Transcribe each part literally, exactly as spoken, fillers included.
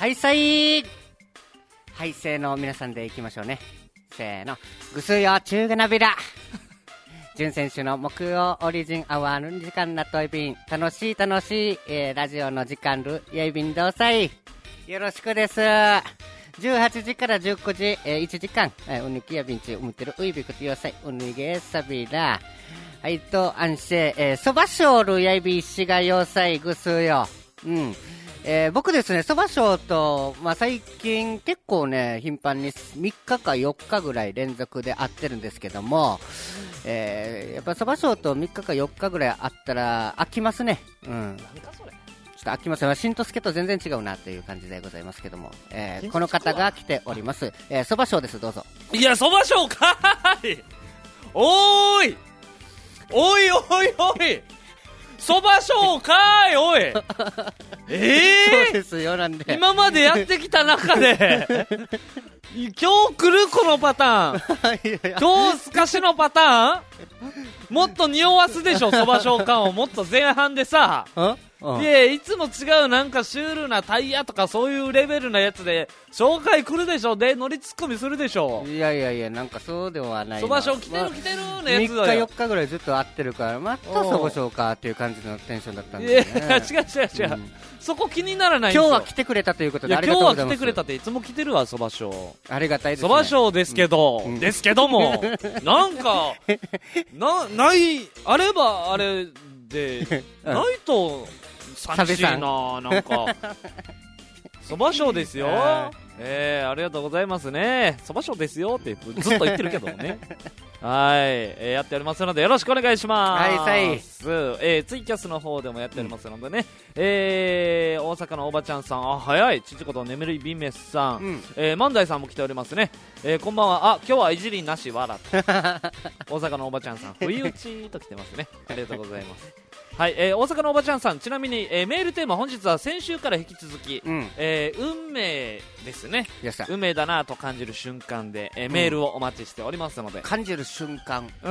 はいさいはいせーの皆さんでいきましょうね。せーのぐすよ中がなびら準選手の木曜オリジンアワーの時間なといびん楽しい楽しい、えー、ラジオの時間るやいびんどうさいよろしくです。じゅうはちじからじゅうくじ、えー、いちじかん、えー、うぬきやびんちうむてるういびくとよさい、うぬげさびら。はい、と、あんしえ、えー、そばしょうるやいびしがよさいぐすよ。うん。えー、僕ですね、そばしょうと、まあ、最近結構ね、頻繁にみっかかよっかぐらい連続で会ってるんですけども、えー、やっぱそばしょうとみっかかよっかぐらい会ったら飽きますね。うん。 何かそれ。 ちょっと飽きますよ。しんとすけと全然違うなという感じでございますけども、えー、この方が来ております。えー、そばしょうです、どうぞ。 いや、そばしょうかーい。おーい。おいおいおい。そばしょうかーい、おい。えー、 そうですよ、なんで。 今までやってきた中で、今日来るこのパターン。 いやいや今日すかしのパターンもっと匂わすでしょ、そばしょうかんをもっと前半でさ。 うん、 いや、いつも違うなんかシュールなタイヤとかそういうレベルなやつで紹介来るでしょ。で乗りツッコミするでしょ。 いやいやいや、なんかそうではないな。 そばしょう来てる来てるのやみっつだよ。 かよっかぐらいずっと会ってるからまたそばしょうかっていう感じのテンションだったんで、ね、 いや違う違う違う、うん、そこ気にならないんですよ。 今日は来てくれたということでありがとうございます。 今日は来てくれたっていつも来てるわ、そばしょう。 ありがたいですね。 そばしょうですけど、うん、ですけどもなんかなないあればあれで、うん、ないと寂しいな。なんかそばしょうですよ。えー、ありがとうございますね。そばしょうですよってずっと言ってるけどもねはい、えー、やっておりますのでよろしくお願いします。 はいはい、 えー、ツイキャスの方でもやっておりますのでね、うん、えー、大阪のおばちゃんさん、あ、早い、ちちこと眠りびめさん、うん、えー、万代さんも来ておりますね、えー、こんばんは。あ、今日はいじりなし笑って大阪のおばちゃんさん、不意打ちと来てますね。ありがとうございます。はい、えー、大阪のおばちゃんさん、ちなみに、えー、メールテーマ本日は先週から引き続き、うん、えー、運命ですね。運命だなと感じる瞬間で、えー、メールをお待ちしておりますので、うん、 感じる瞬間、 うん、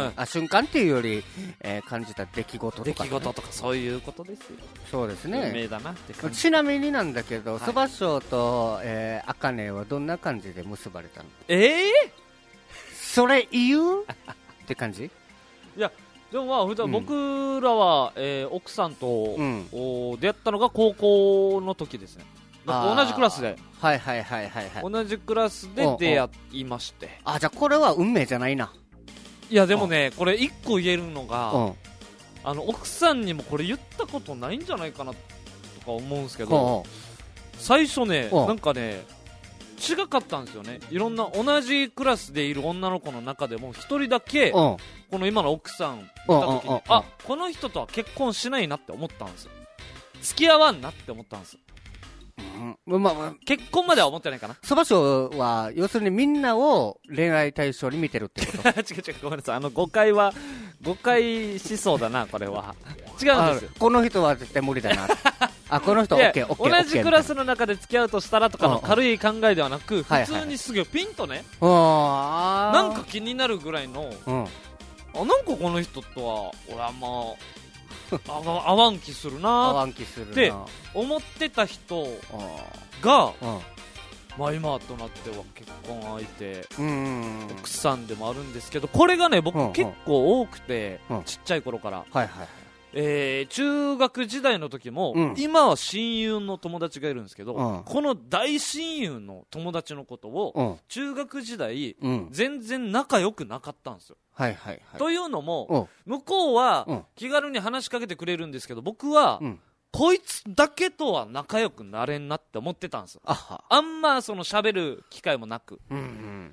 あ、瞬間っていうより、えー、感じた出来事とか、ね、 出来事とかそういうことですよ。 そうですね、 運命だなって感じ。 ちなみになんだけど、そばしょうと、えー、あかねはどんな感じで結ばれたの？ えー、 それ言うって感じ？ いやでもまあ普段僕らは、うん、えー、奥さんと、うん、出会ったのが高校の時ですね。同じクラスで、 はいはいはいはい、はい、 同じクラスで出会いまして。 あ、じゃあこれは運命じゃないな。 いやでもね、これ一個言えるのが、あの奥さんにもこれ言ったことないんじゃないかなとか思うんですけど、最初ね、なんかね違かったんですよね。いろんな同じクラスでいる女の子の中でも一人だけ、この今の奥さん見た時に、あ、この人とは結婚しないなって思ったんですよ。付き合わんなって思ったんですよ。 うん、まあまあ、 結婚までは思ってないかな。 そばしょうは要するにみんなを恋愛対象に見てるってこと違う違う、ごめんなさい、あの誤解は誤解しそうだな、これは違うんですよ。 この人は絶対無理だなあ、この人 OK、OK、 同じクラスの中で付き合うとしたらとかの軽い考えではなく、普通にすぐピンとね、なんか気になるぐらいの、うん、あ、なんかこの人とは俺はまああ合わん気するなって思ってた人が、まあ今となっては結婚相手、奥さんでもあるんですけど、これがね僕結構多くて、ちっちゃい頃から、はいはい、えー、中学時代の時も、うん、今は親友の友達がいるんですけど、うん、この大親友の友達のことを、うん、中学時代、うん、全然仲良くなかったんですよ。はいはいはい、というのも、向こうは気軽に話しかけてくれるんですけど、僕は、うん、こいつだけとは仲良くなれんなって思ってたんですよ。 あ, あんまその喋る機会もなく、うんうん、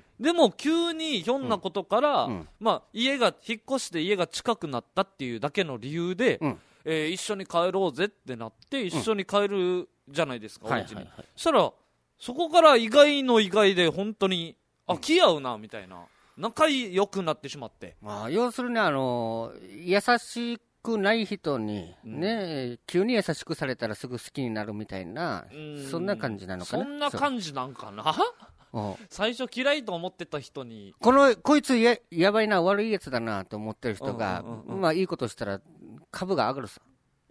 でも急にひょんなことから、うん、まあ、家が引っ越して家が近くなったっていうだけの理由で、うん、えー、一緒に帰ろうぜってなって一緒に帰るじゃないですか、うん、お家に、はいはいはい、そしたらそこから意外の意外で本当にあ、気合うなみたいな、仲良くなってしまって、 まあ、要するにあの優しくない人に、ね、うん、急に優しくされたらすぐ好きになるみたいな、そんな感じなのかな。 そんな感じなんかな最初嫌いと思ってた人に、 このこいつ や, やばいな悪いやつだなと思ってる人が、うんうんうんうん、まあいいことしたら株が上がるさ。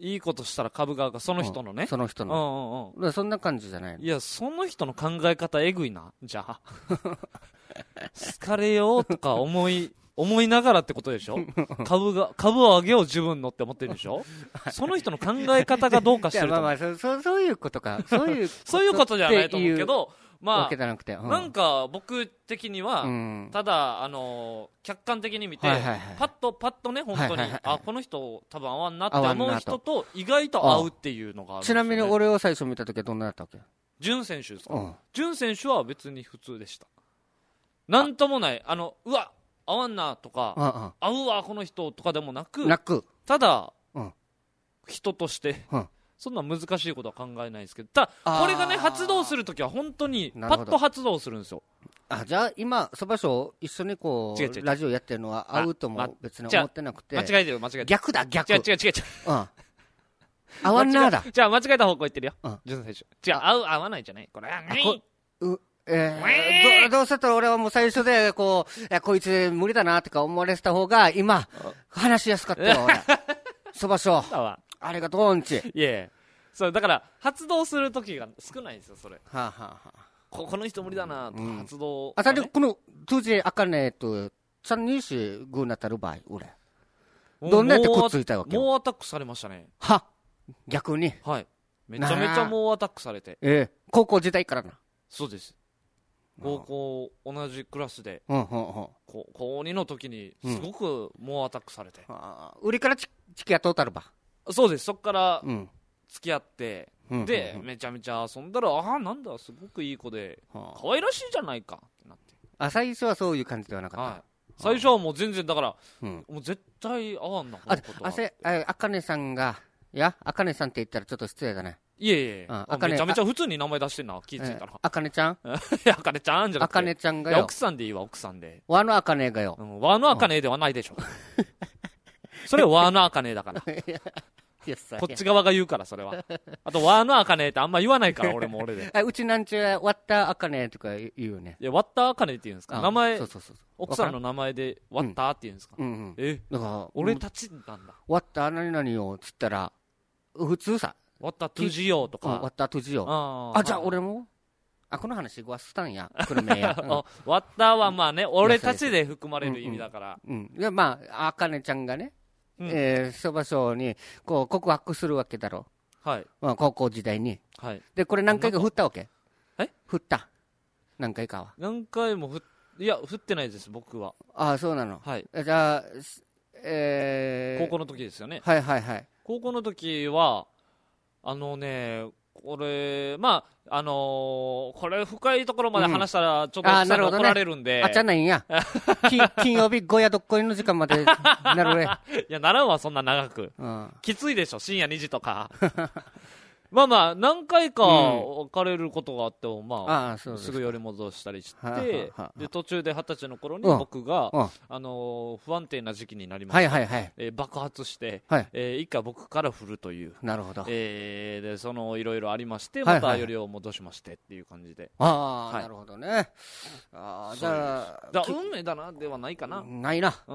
いいことしたら株側がその人のね、 うん、その人の、うんうんうん、そんな感じじゃないの。 いやその人の考え方えぐいな。じゃあ好かれようとか思い思いながらってことでしょ株が株を上げよう自分のって思ってるでしょその人の考え方がどうかしてると思う。 まあまあ そ, そういうことかそういうそういうことじゃないと思うけど、まあ、 なくて、うん、 なんか僕的には、うん、ただ、あのー、客観的に見て、はいはいはい、パッとパッとね本当に、はいはいはい、あこの人多分合わんなって思う人と意外と合うっていうのがあるんですよね。 ちなみに俺を最初見た時はどんなだったっけ。 潤選手ですか。うん、潤選手は別に普通でした。なんともない、あのうわ合わんなとか、うんうん、合うわこの人とかでもなく、 なくただ、うん、人として、うん、そんな難しいことは考えないですけど、ただこれがね発動するときは本当にパッと発動するんですよ。 あじゃあ今そばしょ一緒にこう違う違う違うラジオやってるのは合うとも別に思ってなくて、 間違えてる間違えてる逆だ逆違う違う違う違う、うん、 合わんなだじゃあ間違えた方向行ってるよ、うん、潤選手違う合う合わないじゃないこれはうえー、ど, どうせったら俺はもう最初でこういやこいつ無理だなとか思われてた方が今話しやすかったよ俺そばしょありがとううんちいやそうだから発動する時が少ないんですよそれ。 はあ、はあはあ、 こ, この人無理だなとか発動、 うん、あさでこの当時あかねとちゃんにしぐなったる場合俺どんなやってくっついたわけよ。 猛アタックされましたね。 は逆にはいめちゃめちゃ猛アタックされて、 ええー、高校時代からな。 そうです高校同じクラスで、 うんうんうん、 こ高にの時にすごく猛アタックされて、 うん、あ売りからち付き合っとったるば。 そうですそっから付き合って、 うん、 で、 うんうんうん、 めちゃめちゃ遊んだらああなんだすごくいい子で、はあ、可愛らしいじゃないかってなって。 あ最初はそういう感じではなかった、はい、 最初はもう全然だから、うん、もう絶対合わんなこのことは。 あせあかねさんがいやあかねさんって言ったらちょっと失礼だね。 いえいえ、うん、あめちゃめちゃ普通に名前出してんな気づいたら。 あかねちゃんいやあかねちゃんじゃなくてあかねちゃんがよ奥さんでいいわ奥さんで和のあかねがよ、 うん、和のあかねではないでしょ、うん、それは和のあかねだからこっち側が言うからそれはあと和のあかねってあんま言わないから俺も俺でうちなんちゅう割ったあかねとか言うよね。 いや割ったあかねって言うんですか名前。そうそうそう奥さんの名前で割ったって言うんですか、うんうんうん、えだから俺たちなんだ割った何々よっつったら普通さ割ったトゥジヨとか、 うん、割ったトゥジヨ あ, あじゃあ俺もあこの話ごわすたんやこれめや、 うん、割ったはまあね俺たちで含まれる意味だから、 うんうんうん、でまああかねちゃんがねうんえー、そばしょうにこう告白するわけだろう、 はいまあ、高校時代に、 はい、 でこれ何回か振ったわけ。 え振った何回かは何回もふいや振ってないです僕は。 ああそうなの、 はい、 じゃあ、えー、 高校の時ですよね。 はいはいはい高校の時はあのねこれまああのー、これ深いところまで話したらちょっと奥さんに怒られるんで、 うん、あ, ね、あじゃないんや金曜日ごやどっこいの時間までなるねいやならんわそんな長く、うん、きついでしょ深夜にじとかまあまあ何回か別れることがあっても、まあ、ああすぐ寄り戻したりして、はあはあはあ、で途中で二十歳の頃に僕が、うん、あのー、不安定な時期になりました、 はいはいはいえー、爆発して、 はいえー、一回僕から振るという。 なるほど、 えー、でそのいろいろありましてまたよりを戻しましてっていう感じで、 はいはい、ああ、はい、なるほどね。あじゃあだ運命だなではないかな。 ないな、うん、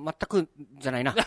全くじゃないな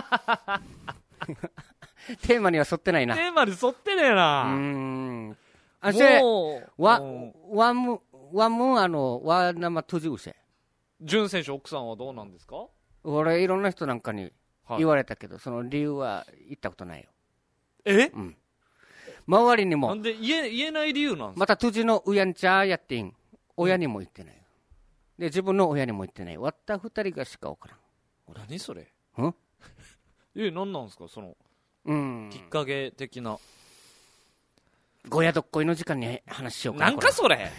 テーマには沿ってないな。 テーマに沿ってねえな。 うーん。あせ、わ、わむ、わむ、あの、わなまとじうせ。 潤選手、奥さんはどうなんですか？ 俺、いろんな人なんかに言われたけど、はい、その理由は言ったことないよ。 え？ うん。周りにも。 なんで言え、言えない理由なんですか？ また、とじのうやんちゃやってん。親にも言ってない。うん、で、自分の親にも言ってない。わった二人がしかわからん。 何それ？ ん？ え、なんなんですかその。 うん、 きっかけ的なごやどっこいの時間に話しようかな。 なんかそれ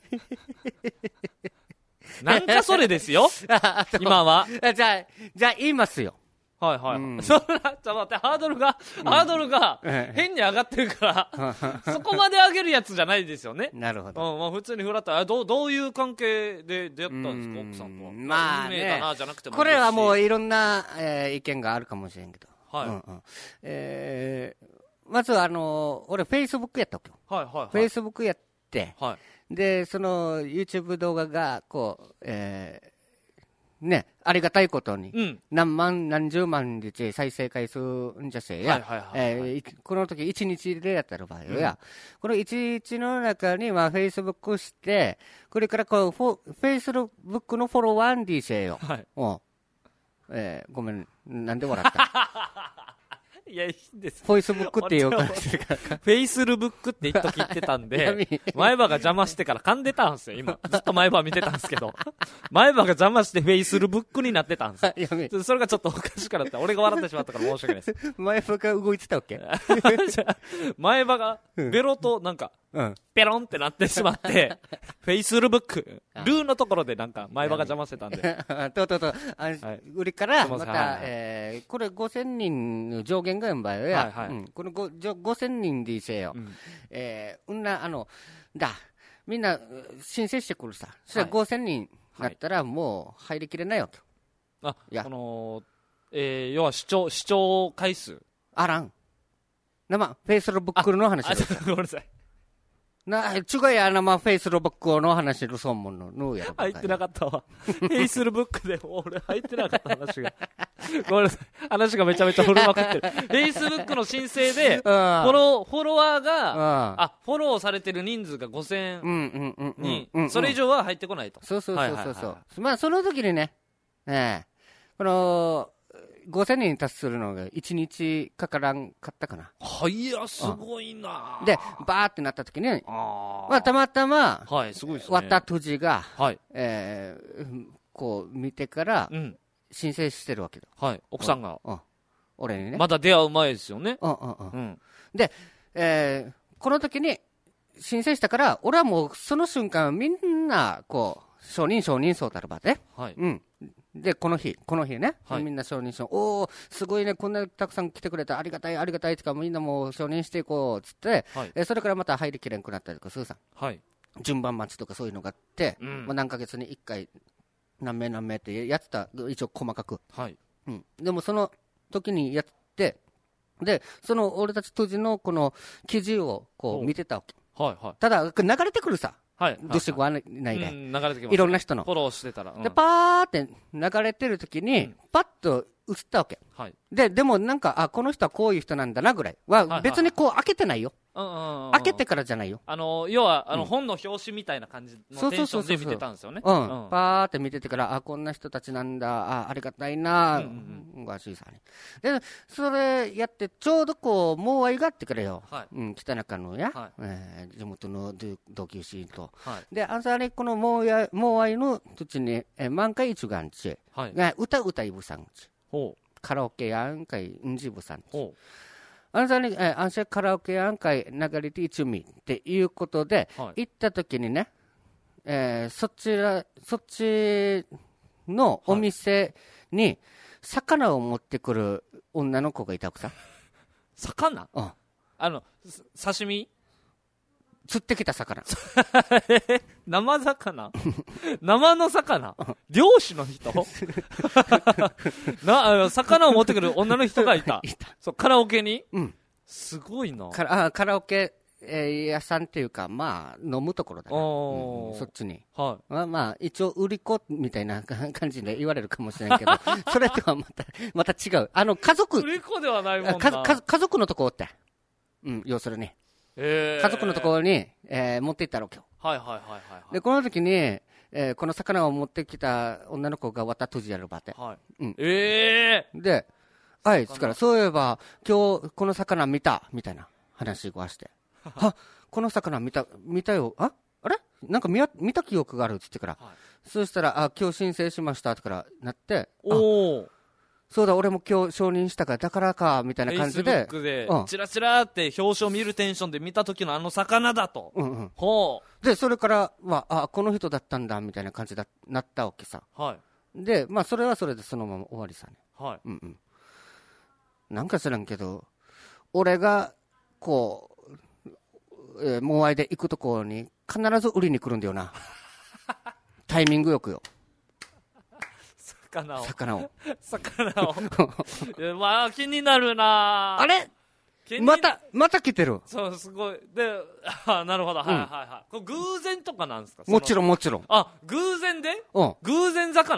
なんかそれですよ今は。 じゃあじゃあ言いますよ。 はいはい、うん、そんなちょっと待ってハードルが、うん、ハードルが変に上がってるからそこまで上げるやつじゃないですよね。 なるほど、 うんまあ、普通にフラットどう、どういう関係で出会ったんですか奥さんとは。 まあ、ね、 運命だなじゃなくてもこれはもういろんな、えー、意見があるかもしれんけど、 はいうんうんえー、まずあのー、俺フェイスブックやったわけよ。 はいはいはい、 フェイスブックやって、 はい、 でその YouTube 動画がこう、えー、ねありがたいことに、 うん、 何万、何十万日再生回数んじゃせや、この時いちにちでやったら場合や、うん、このいちにちの中に、まあ、Facebook して、これからこう、フェイスブックのフォロワーにせよ。はい。おえー、ごめん、なんで笑ったいや、いいんです。 フェイスブックっていう感じが。フェイスルブックって一時言ってたんで、前歯が邪魔してから噛んでたんですよ、今。ずっと前歯見てたんですけど。前歯が邪魔してフェイスルブックになってたんですよ。それがちょっとおかしくなった。俺が笑ってしまったから申し訳ないです。 前歯が動いてたわけ前歯が、ベロとなんか、うん、ペロンってなってしまって、フェイスルブック、ルーのところでなんか前歯が邪魔してたんで。 とうとうとう、売りから、また、はいえー、これごせんにんの上限がんばよや、はいはいうん、このごせんにんでいせよ。うん、えー、うんな、あの、だ、みんな申請してくるさ。そしたらごせんにんだったらもう入りきれないよと。 あ、いや、この、えー、要は視聴、視聴回数。 あらん。生、フェイスブックの話です。 ごめんなさい。 な、ちゅがやな、まあ、フェイスブックの話のそうもの、のやろ。 入ってなかったわ。フェイスブックで俺入ってなかった話が。ごめんなさい。話がめちゃめちゃ振るまくってる。フェイスブックの申請で、フォロー、フォロワーが、あ、フォローされてる人数がごせんにん、それ以上は入ってこないと。 そうそうそうそう。まあ、その時にね、ええ、この、ごせんにんに達するのがいちにちかからんかったかな。 はいや、すごいな。 で、バーってなった時に、あまあ、たまたま、 はい、すごいですね。 わたとじが、はい、えー、こう見てから、申請してるわけだ。 はい、奥さんが。 うん、俺にね。 まだ出会う前ですよね。 うんうんうん。うん、で、えー、この時に申請したから、俺はもうその瞬間みんな、こう、承認承認そうたるばで。はい。うん。で、この日、この日ね、はい、みんな承認しよう。おー、すごいね、こんなにたくさん来てくれてありがたい、ありがたいとか、みんなもう承認していこう、つって、はい、えそれからまた入りきれんくなったりとか、すぐさん。はい。順番待ちとかそういうのがあって、うん、まあ、何ヶ月にいっかい、何名何名ってやってた、一応細かく。はい。うん。でもその時にやって、で、その俺たち当時のこの記事をこう見てたわけ。はいはい。ただ、流れてくるさ。はい。どうしてご案内ないで。流れてきます。いろんな人の。 フォローしてたら。 で、パーって流れてる時に、パッと映ったわけ。はい。で、でもなんか、あ、この人はこういう人なんだなぐらいは、別にこう開けてないよ。開けてからじゃないよ。 あの、要は、あの、本の表紙みたいな感じのテンションで見てたんですよね。 うん。パーって見ててから、あ、こんな人たちなんだ、あ、ありがたいな、がしいさね。で、それやって、ちょうどこう、もうあいがってくれよ。はい。うん、北中のや、え地元の同級生と。はい。で、あんさにこのもうや、もうあいの土に、え、満開一眼ち。はい。歌歌いぶさんち。ほう。カラオケやんかい、んじぶさんち。ほう。あのさに、えー、あんしゃカラオケ案会流れて一味っていうことで、はい、行った時にね、えー、そちら、そっちのお店に魚を持ってくる女の子がいたくさ。 魚？うん。あの、刺身？ 釣ってきた魚。 生魚生の魚漁師の人なあ、魚を持ってくる女の人がいた。いた。そう、カラオケにうん。すごいな。 カラ、カラオケ、えー、屋さんっていうか、まあ、飲むところだね。うん、そっちに。はい。まあ、まあ、一応、売り子みたいな感じで言われるかもしれんけど、それとはまた、また違う。あの、家族。 売り子ではないもんな。 かか家族のとこって。うん、要するに。えー、家族のところに、えー、持って行ったわけよ。はいはいはいはい、はい。で、この時に、えー、この魚を持ってきた女の子がわたとじやるばって。はい。うん。ええー、で、はい、ですから、そういえば、今日、この魚見た、みたいな話をして。は、この魚見た、見たよ。ああれなんか見見た記憶があるって言ってから。はい、そうしたら、あ、今日申請しましたってからなって、おお。そうだ、俺も今日承認したから、だからか、みたいな感じで。 フェイスブックで、うん、チラチラって表紙を見るテンションで見た時のあの魚だと。うんうん。 ほう。で、それからは、あ、この人だったんだ、みたいな感じだ、なったわけさ。はい。で、まあ、それはそれでそのまま終わりさね。はい。うんうん。なんか知らんけど、俺が、こう、えー、モアイで行くところに、必ず売りに来るんだよな。タイミングよくよ。 魚を。 魚を。 魚を。いや、まあ、気になるなあれまた、また来てる。 そう、すごい。で、あ、なるほど。はいはいはい。これ偶然とかなんですか？ もちろんもちろん。 あ、偶然でうん。偶然魚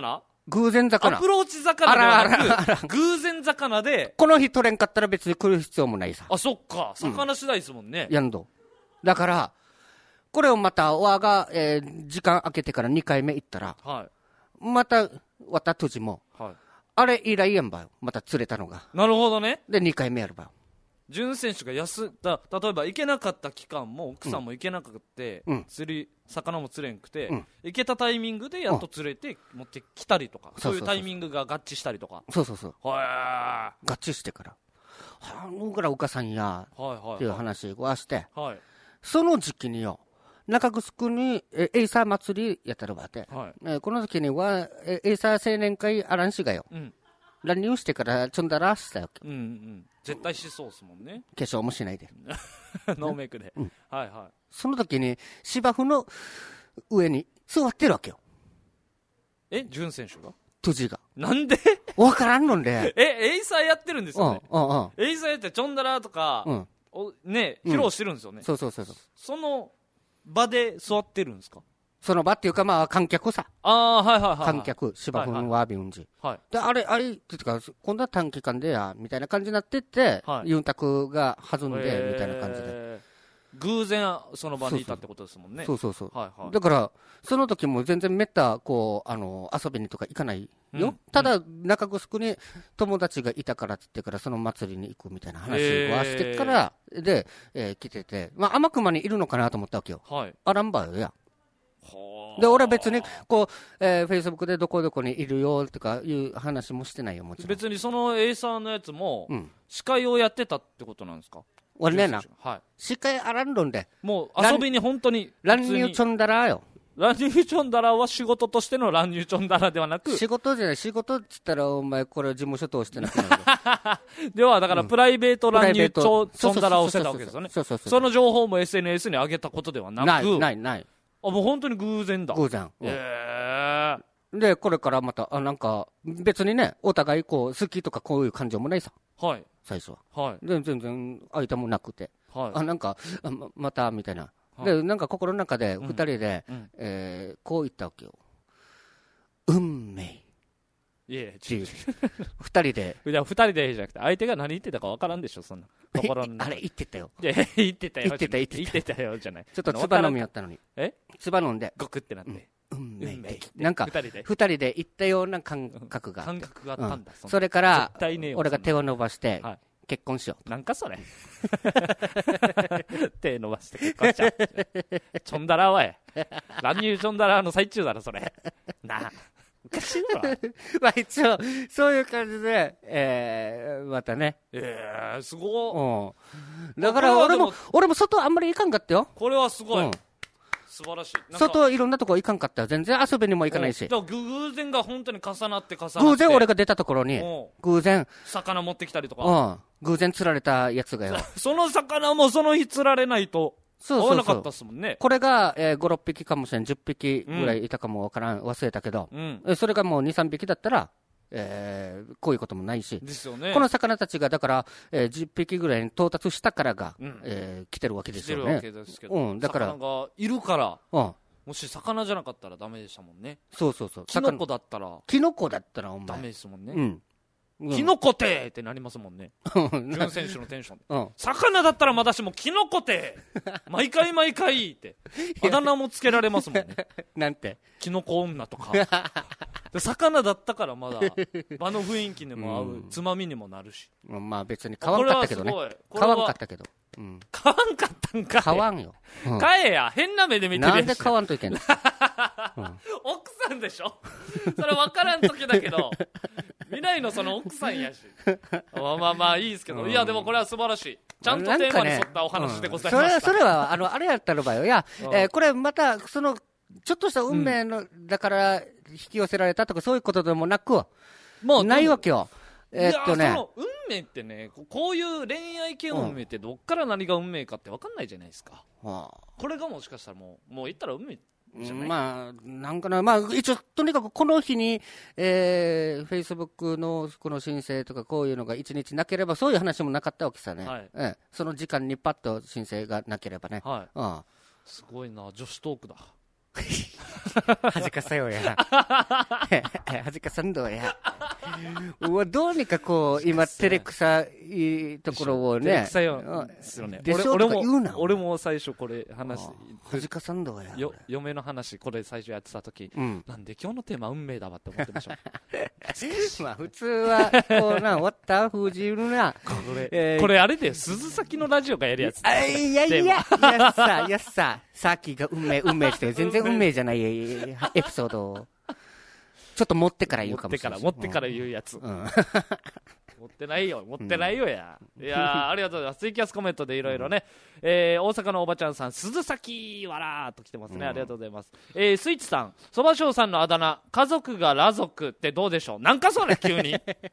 偶然魚。 アプローチ魚ではなく、偶然魚で。 この日取れんかったら別に来る必要もないさ。 あ、そっか。魚次第ですもんね。 うん、やんど。だから、これをまた、わが、えー、時間空けてからにかいめ行ったら、はい、また、わたとじも、はい、あれ以来やんばよ。また釣れたのが。 なるほどね。 で、にかいめやるばよ。 潤選手が休んだ、例えば行けなかった期間も奥さんも行けなくて、うん、釣り魚も釣れんくて、うん、行けたタイミングでやっと釣れて持ってきたりとか、うん、そういうタイミングが合致したりとか。 そうそうそう。 は合致してから、はあ、僕らお母さんやっていう話をして、はいはい、その時期によ、中城にエイサー祭りやったらばて、はい、えこの時にはエイサー青年会あらんしがよ、うん、乱入してからちょんだらしたわけ。 うんうん、絶対しそうですもんね。 化粧もしないでノーメイクで、うん、はいはい。 その時に芝生の上に座ってるわけよ。 え、潤選手がトジがなんでわからんのんでえ、エイサーやってるんですよね。うんうんうん、エイサーやってちょんだらとか、うん、おね、披露してるんですよね、うん、 そうそうそうそう。 その場で座ってるんですか。 その場っていうか、まあ、観客さ。 ああ、はいはいはい、はい。 観客、芝生のワービュンジ。はい。で、あれ、あれ、っていうか、今度は短期間でや、みたいな感じになってって、はい、ユンタクが弾んで、みたいな感じで。 偶然、その場にいたってことですもんね。 そうそうそう。はいはい。だから、その時も全然めった、こう、あの、遊びにとか行かないよ。うん、ただ、中城に友達がいたからって言ってから、その祭りに行くみたいな話をしてから、で、えー、来てて、まあ、天熊にいるのかなと思ったわけよ。はい。あらんばよや。で、俺は別に、こう、えー、フェイスブックでどこどこにいるよとかいう話もしてないよ、もちろん。 別にその A さんのやつも、うん、司会をやってたってことなんですか。 俺ねな、はい、司会あらんろんで。 もう遊びに本当に。 乱入ちょんだらよ。 乱入ちょんだらは仕事としての乱入ちょんだらではなく。 仕事じゃない、仕事っつったらお前これ事務所通してなくなる。では、だからプライベート乱入ちょんだらをしてたわけですよね。その情報も エスエヌエス に上げたことではなく。 ない、ない、ない。 あ、もう本当に偶然だ。 偶然。 へえ。で、これからまた、あ、なんか、別にね、お互いこう、好きとかこういう感情もないさ。 はい。 最初は。 はい。 で、全然、相手もなくて。はい。あ、なんか、あま、また、みたいな。はい、で、なんか心の中で、二人で、うん、えー、こう言ったわけよ。運命。 いやいや、 二人で。 いや、二人でじゃなくて、相手が何言ってたか分からんでしょ、そんな。 心の中。あれ、言ってたよ。 いや、言ってたよ。 言ってた、言ってた。 言ってたよ、じゃない。 ちょっと唾飲みやったのに。 え唾飲んで。 ゴクってなって。 運命。なんか、二人で。二人で言ったような感覚が。 感覚があったんだ。 それから、俺が手を伸ばして、結婚しよう。なんかそれ。手伸ばして結婚しよう。ちょんだらおい。乱入ちょんだらの最中だろ、それ。なあ。おかしいだろ。 まあ一応、そういう感じで、えー、またね。 えー、すごい。うん。だから俺も、俺も外あんまり行かんかったよ。 これはすごい。うん、素晴らしい。 外いろんなとこ行かんかったよ。全然遊びにも行かないし。 だから偶然が本当に重なって重なって。 偶然俺が出たところに、偶然。 魚持ってきたりとか。 うん。偶然釣られたやつがよ。 その魚もその日釣られないと。そうそうそう。合わなかったっすもんね。 これが、えー、ご、ろっぴきかもしれん。じゅっぴきぐらいいたかもわからん。忘れたけど。うん。それがもうに、さんびきだったら、えー、こういうこともないし。 ですよね。 この魚たちが、だから、えー、じゅっぴきぐらいに到達したからが、うん、えー、来てるわけですよね。来てるわけですけど。うん。だから。魚がいるから。うん。もし魚じゃなかったらダメでしたもんね。 そうそうそう。 キノコだったら。 キノコだったらお前。 ダメですもんね。うん。キノコてーってなりますもんね。潤選手のテンションで。うん、魚だったらまだしも、キノコてー毎回毎回って。あだ名もつけられますもんね。 なんてキノコ女とか。魚だったからまだ、場の雰囲気にも合う、うん、つまみにもなるし。 まあ別に買わんかったけどね。買わんかったけど。 うん、買わんかったんかい。 買わんよ。 うん、買えや。変な目で見てるやん。 なんで買わんといけんの、 うん、奥さんでしょそれ分からん時だけど。未来のその奥さんやし。まあまあまあいいですけど、うん、いやでもこれは素晴らしい。ちゃんとテーマに沿ったお話でございました。 ねうん、それ、それは、あの、あれやったらばよ。いや、うん、えー、これまた、その、ちょっとした運命の、うん、だから引き寄せられたとかそういうことでもなく、もうないわけよ。えー、っとね。 その運命ってね、こういう恋愛系の運命ってどっから何が運命かって分かんないじゃないですか。うん、これがもしかしたらもう、もう言ったら運命。 まあ、なんかな、まあ、一応、とにかくこの日に、えー、Facebook のこの申請とかこういうのが一日なければ、そういう話もなかったわけさね。はい、ええ、その時間にパッと申請がなければね。はい。うん。 すごいな、女子トークだ。 はじかさよや。はじかさんどや。うわ、どうにかこう、今、照れくさいところをね。照れくさいよ。ですよね。 でしょとか言うな。 俺も最初これ話し、 はじかさんどや。 よ、嫁の話、これ最初やってた時、うん、なんで今日のテーマ運命だわって思ってました。 まあ、普通は、こうな、終わった封じるな。 これ、えー、これあれで、鈴先のラジオがやるやつ。 あいやいや、やっさ、やっさ、さっきが運命、運命して、全然運命じゃないエピソードを。ちょっと持ってから言うかもしれない。 持ってから、持ってから言うやつ。うん、持ってないよ、持ってないよや。うん、いやー、ありがとうございます。ツイキャスコメントでいろいろね、うん、えー、大阪のおばちゃんさん、鈴崎わらーっと来てますね、うん。ありがとうございます。えー、スイッチさん、そばしょうさんのあだ名、家族が裸族ってどうでしょう。なんかそれ、急に。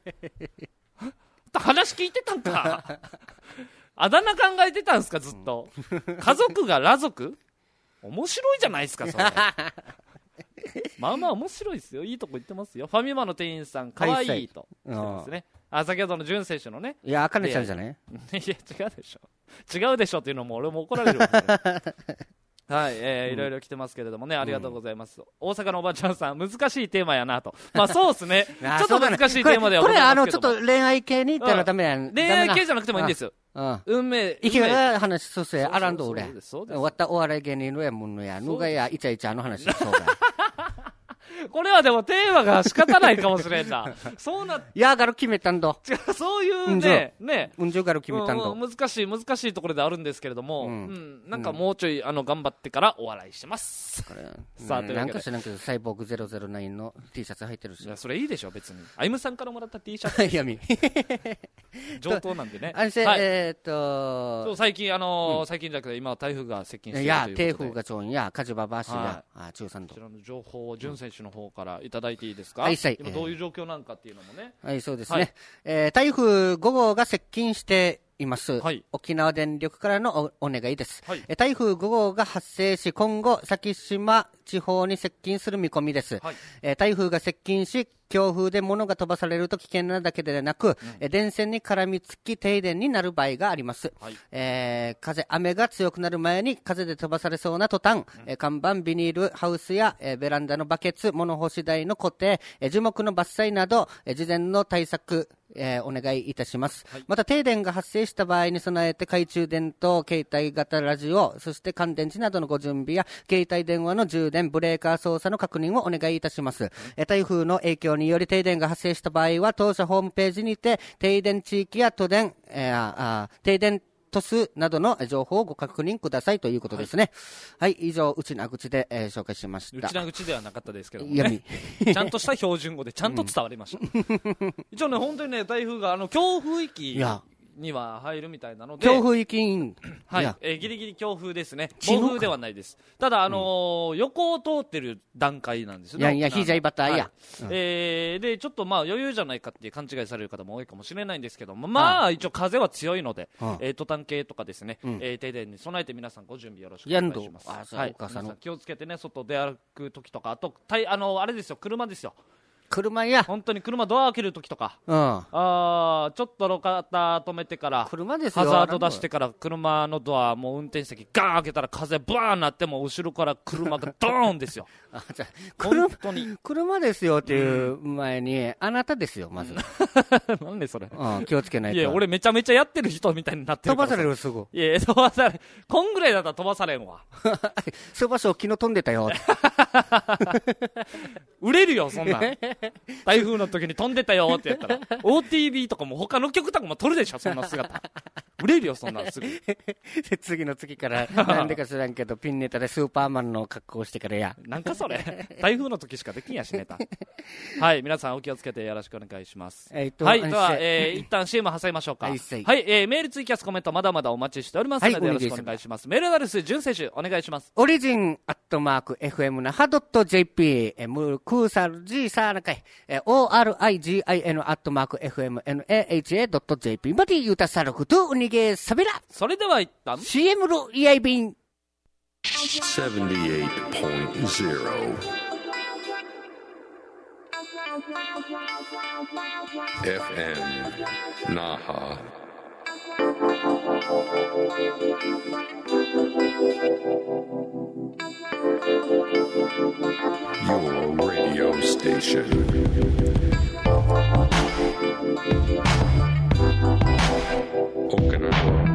話聞いてたんか。あだ名考えてたんすか、ずっと。うん、家族が裸族面白いじゃないですか、それ。まあまあ面白いですよ。いいとこ行ってますよ。ファミマの店員さん、かわいいと来てますね。あ、先ほどの潤選手のね。 いや、あかねちゃんじゃねいや、違うでしょ。違うでしょっていうのも俺も怒られるわ、ね。はい、えー、いろいろ来てますけれどもね、ありがとうございます。うん、大阪のおばちゃんさん、難しいテーマやなと。まあそうですね。ちょっと難しいテーマではこれ、これあの、ちょっと恋愛系に行ったらダメやん。 恋愛系じゃなくてもいいんですよ。うん、運命。 いきなり話そうせ、あらんど俺。終わったお笑い芸人のやもんのや、ぬがや、いちゃいちゃの話そうが。 これはでもテーマが仕方ないかもしれんな。そうな。 いやがる決めたんだ。 違う、そういうね、ね。 うんじょがる決めたんだ。 難しい、難しいところであるんですけれども、うん。なんかもうちょい、あの、頑張ってからお笑いしてます。 さあ、というわけで。なんか知らんけど、サイボーグゼロゼロナインの T シャツ入ってるし。 いや、それいいでしょ、別に。あゆむさんからもらった T シャツ。 いやみ。 上等なんでね。 あんせ、えっと、 そう、最近、あの、最近だけど、今、台風が接近しているいや、台風がちょんや、火事場橋が、中さんと。 こちらの情報を、潤選手の方からいただいていいですか。 はい、 今どういう状況なんかっていうのもね。 はい、そうですね。はい、えー、台風ご号が接近しています。はい、沖縄電力からの お, お願いです、はい。台風ご号が発生し、今後、先島地方に接近する見込みです。はい、えー、台風が接近し、強風で物が飛ばされると危険なだけでなく、うん、え電線に絡みつき停電になる場合があります。はい、えー、風、雨が強くなる前に風で飛ばされそうな途端、うん、え看板、ビニールハウスや、えベランダのバケツ、物干し台の固定、え樹木の伐採など、え事前の対策、えー、お願いいたします、はい。また停電が発生した場合に備えて懐中電灯、携帯型ラジオ、そして乾電池などのご準備や携帯電話の充電、ブレーカー操作の確認をお願いいたします。はい、え台風の影響により停電が発生した場合は当社ホームページにて停電地域や都電、えー、あ停電都数などの情報をご確認くださいということですね。はい、はい、以上、うちなぐちで、えー、紹介しました。 うちなぐちではなかったですけども、ね、ちゃんとした標準語でちゃんと伝わりました。うん、一応ね、本当にね、台風があの強風域には入るみたいなので、 強風域に、 はい、えー、ギリギリ強風ですね。暴風ではないです。ただ、あのーうん、横を通ってる段階なんですよね。 いやいや、ひじゃいばたいや。 うん、えー、で、ちょっとまあ余裕じゃないかって勘違いされる方も多いかもしれないんですけども、まあ、一応風は強いので、うん、えー、トタン系とかですね、うん、えー、停電に備えて皆さんご準備よろしくお願いします。あ、そう、はい、皆さん気をつけてね、外出歩く時とか、あと、たいあのー、あれですよ、車ですよ。 車や本当に車ドア開けるときとか、うん、あちょっと路肩止めてから車ですよ、 ハザード出してから車のドアもう運転席ガーン開けたら風バーンなっても後ろから車がドーンですよ。 あじゃ本当に車ですよっていう前に、うん、あなたですよまず。 なんでそれ、 うん、気をつけないと。 いや俺めちゃめちゃやってる人みたいになってるから飛ばされるすぐ。 いや飛ばされこんぐらいだったら飛ばされんわ。 そういう場所昨日飛んでたよ。 売れるよそんなん。台風の時に飛んでたよってやったらオーティービー とかも他の曲とかも撮るでしょそんな姿。売れるよそんなんすぐ。 次の月からなんでか知らんけどピンネタでスーパーマンの格好をしてからや。 なんかそれ台風の時しかできんやしネタ。はい皆さんお気をつけてよろしくお願いします。えー、とはいでは、えー、一旦 シーエム 挟みましょうか。はい、はい、えー、メールツイキャスコメントまだまだお待ちしておりますので、はい、よろしくお願いします。メールアドレス潤選手お願いします。 オリジンアットマーク エフエム 那覇 .jp えムークーサルジーサーナカイ オーアールアイジーアイエヌ アットマーク エフエムエヌエーエイチエー ドット ジェーピー までユータサルクとウニゲサビラ。 それでは一旦シーエム のイアイビンセブンティエイトポイントゼロ エフエム 那覇 Station. Okinawa.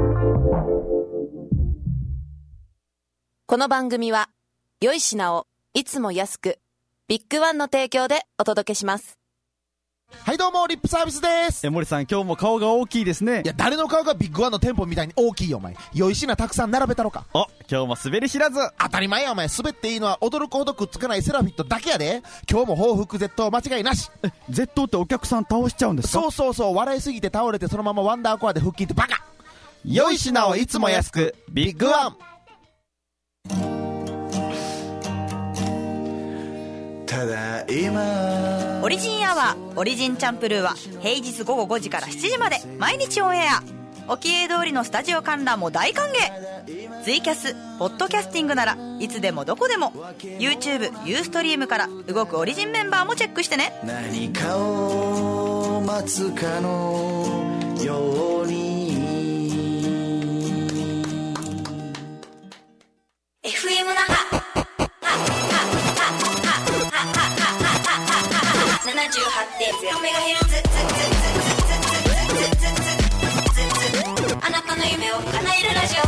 この番組は良い品をいつも安くビッグワンの提供でお届けします。 はいどうもリップサービスです。 え森さん今日も顔が大きいですね。 いや誰の顔がビッグワンの店舗みたいに大きいよお前。良い品たくさん並べたろか。 お今日も滑り知らず。 当たり前やお前。滑っていいのは驚くほどくっつかないセラフィットだけやで。今日も報復絶倒間違いなし。 え絶倒ってお客さん倒しちゃうんですか。 そうそうそう。笑いすぎて倒れてそのままワンダーコアで腹筋ってバカ。 良い品をいつも安くビッグワン。 ただいまオリジンアワーオリジンチャンプルーは平日午後ごじからしちじまで毎日オンエア。おきえ通りのスタジオ観覧も大歓迎。ツイキャスポッドキャスティングならいつでもどこでも YouTube、ユーストリームから動くオリジンメンバーもチェックしてね。 何かを待つかのように エフエム 那覇ななじゅうはちてんゼロメガヘルツ。あなたの夢を叶えるラジオ。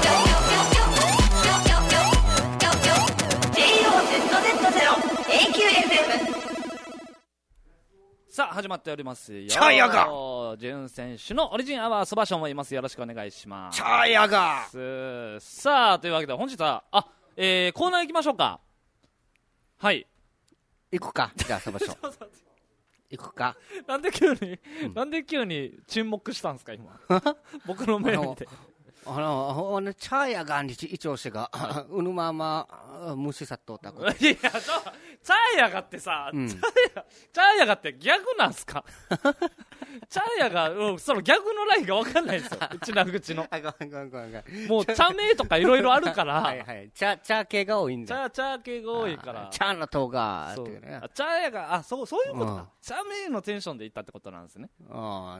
ジェイオーゼットゼットゼロ エーキューエフエム。 さあ始まっておりますよ。 チャヤガ潤選手のオリジンアワーそばしょもいます。よろしくお願いします。 チャヤガさあというわけで本日はあ、えー、コーナー行きましょうか。はい行くか。じゃあそばしょ行くか。 なんで急に、うん、なんで急に沈黙したんですか今僕の目見て。 あの、あの、チャーヤガンに一押しが、うぬまま、無視さっとったこと。 いや、チャーヤガってさ、うん、チャーヤ、チャーヤガってギャグなんすかチャーヤガ、うん、そのギャグのラインがわかんないんですよ。うちな口の。もう、茶名とかいろいろあるから。 はいはい。チャ、チャー系が多いんだ。 チャー、チャー系が多いから。 チャーの塔が、っていうね。 チャーヤガ、あ、そう、そういうことか。うん、チャー名のテンションで言ったってことなんですね。 うん、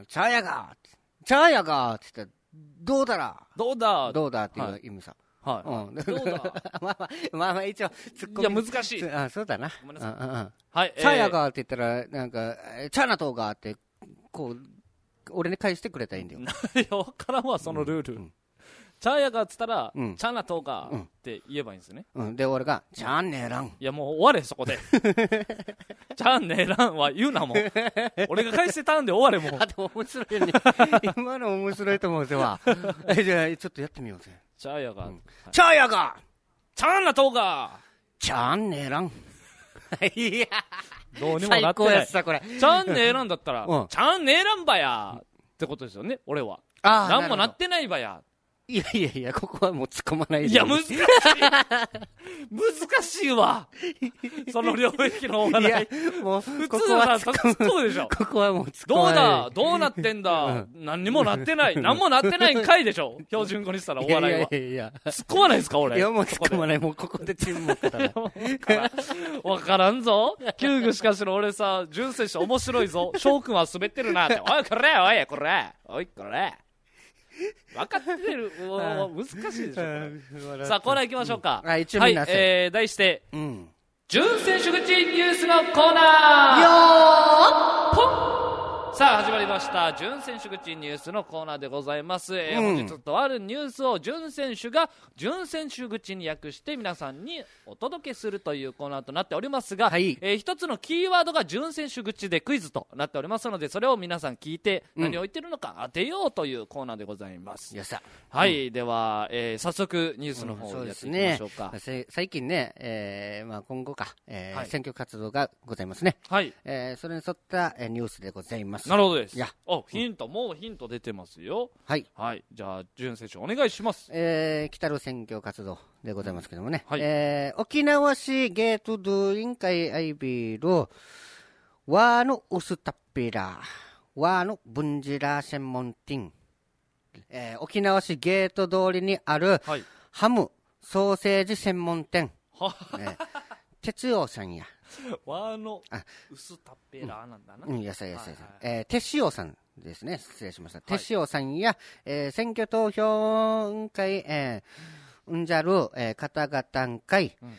チャーヤガチャーヤガって言ったら、どうだらどうだどうだっていう意味さ。 はい。うん。どうだまあまあ、まあまあ一応、ツッコミ。いや、難しい。 あ、そうだな。 ごめんなさい。 うんうん。 はい。 チャーヤガーって言ったら、なんか、チャーナトーガーって、こう、俺に返してくれたらいいんだよ。 いや、わからんわ、そのルール。チャーヤガーっつったら、チャーナトーガーって言えばいいんですね。 うん。で、俺が、チャンネラン。 いや、もう終われ、そこで。チャンネランは言うなもん。俺が返してたんで終われもん。 あ、でも面白いね。今の面白いと思うぜわ。え、じゃあ、ちょっとやってみようぜ。 チャーヤガー。 チャーヤガーチャンナトーガーチャンネラン。いや、 どうにもなってない。 最高やった、これ。 チャンネランだったら、チャンネランばやってことですよね、俺は。ああ。なんもなってないばや。 いやいやいや、ここはもう突っ込まないで。 いや、難しい。難しいわ。その領域のお話。いや、もう、普通は突っ込むでしょ。 ここはもう突っ込まない。 どうだどうなってんだ、うん、何にもなってない。何もなってないんかいでしょ。標準語にしたらお笑いは。いやいやいや。突っ込まないですか俺。 いや、もう突っ込まない。もうここで沈黙だな。 わからんぞ。救具しかしろ俺さ、純選手面白いぞ。翔くんは滑ってるなって。おい、これおい、これおい、これ。分かってる。難しいでしょ。さあ、コーナー行きましょうか。 はい、一応皆さん。 えー、題して、 うん。 純選手口ニュースのコーナーよーポン。さあ始まりました純選手口ニュースのコーナーでございます、えーうん、本日とあるニュースを純選手が純選手口に訳して皆さんにお届けするというコーナーとなっておりますが、はい、えー、一つのキーワードが純選手口でクイズとなっておりますのでそれを皆さん聞いて何を言ってるのか当てようというコーナーでございます、うん、はい、うん、では、えー、早速ニュースの方をやっていきましょうか、うん、 うね、最近ね、えーまあ、今後か、えーはい、選挙活動がございますね、はい、えー、それに沿った、えー、ニュースでございます。 なるほどです。いや、お、ヒント、うん、もうヒント出てますよ。はい。はい。じゃあ、潤選手お願いします。 えー、来たる選挙活動でございますけどもね。はい。えー、沖縄市ゲートドゥ委員会アイビール、ワーのウスタッピラ、ワーのブンジラ専門店、えー、沖縄市ゲート通りにある、はい、ハム、ソーセージ専門店、はえー、鉄陽さんや。 わーの薄タッペラーなんだな。 うん、野菜野菜。えー、手塩さんですね。失礼しました。手塩さんや、えー、選挙投票委員会、えー、うんじゃる、えー、方々会、うん、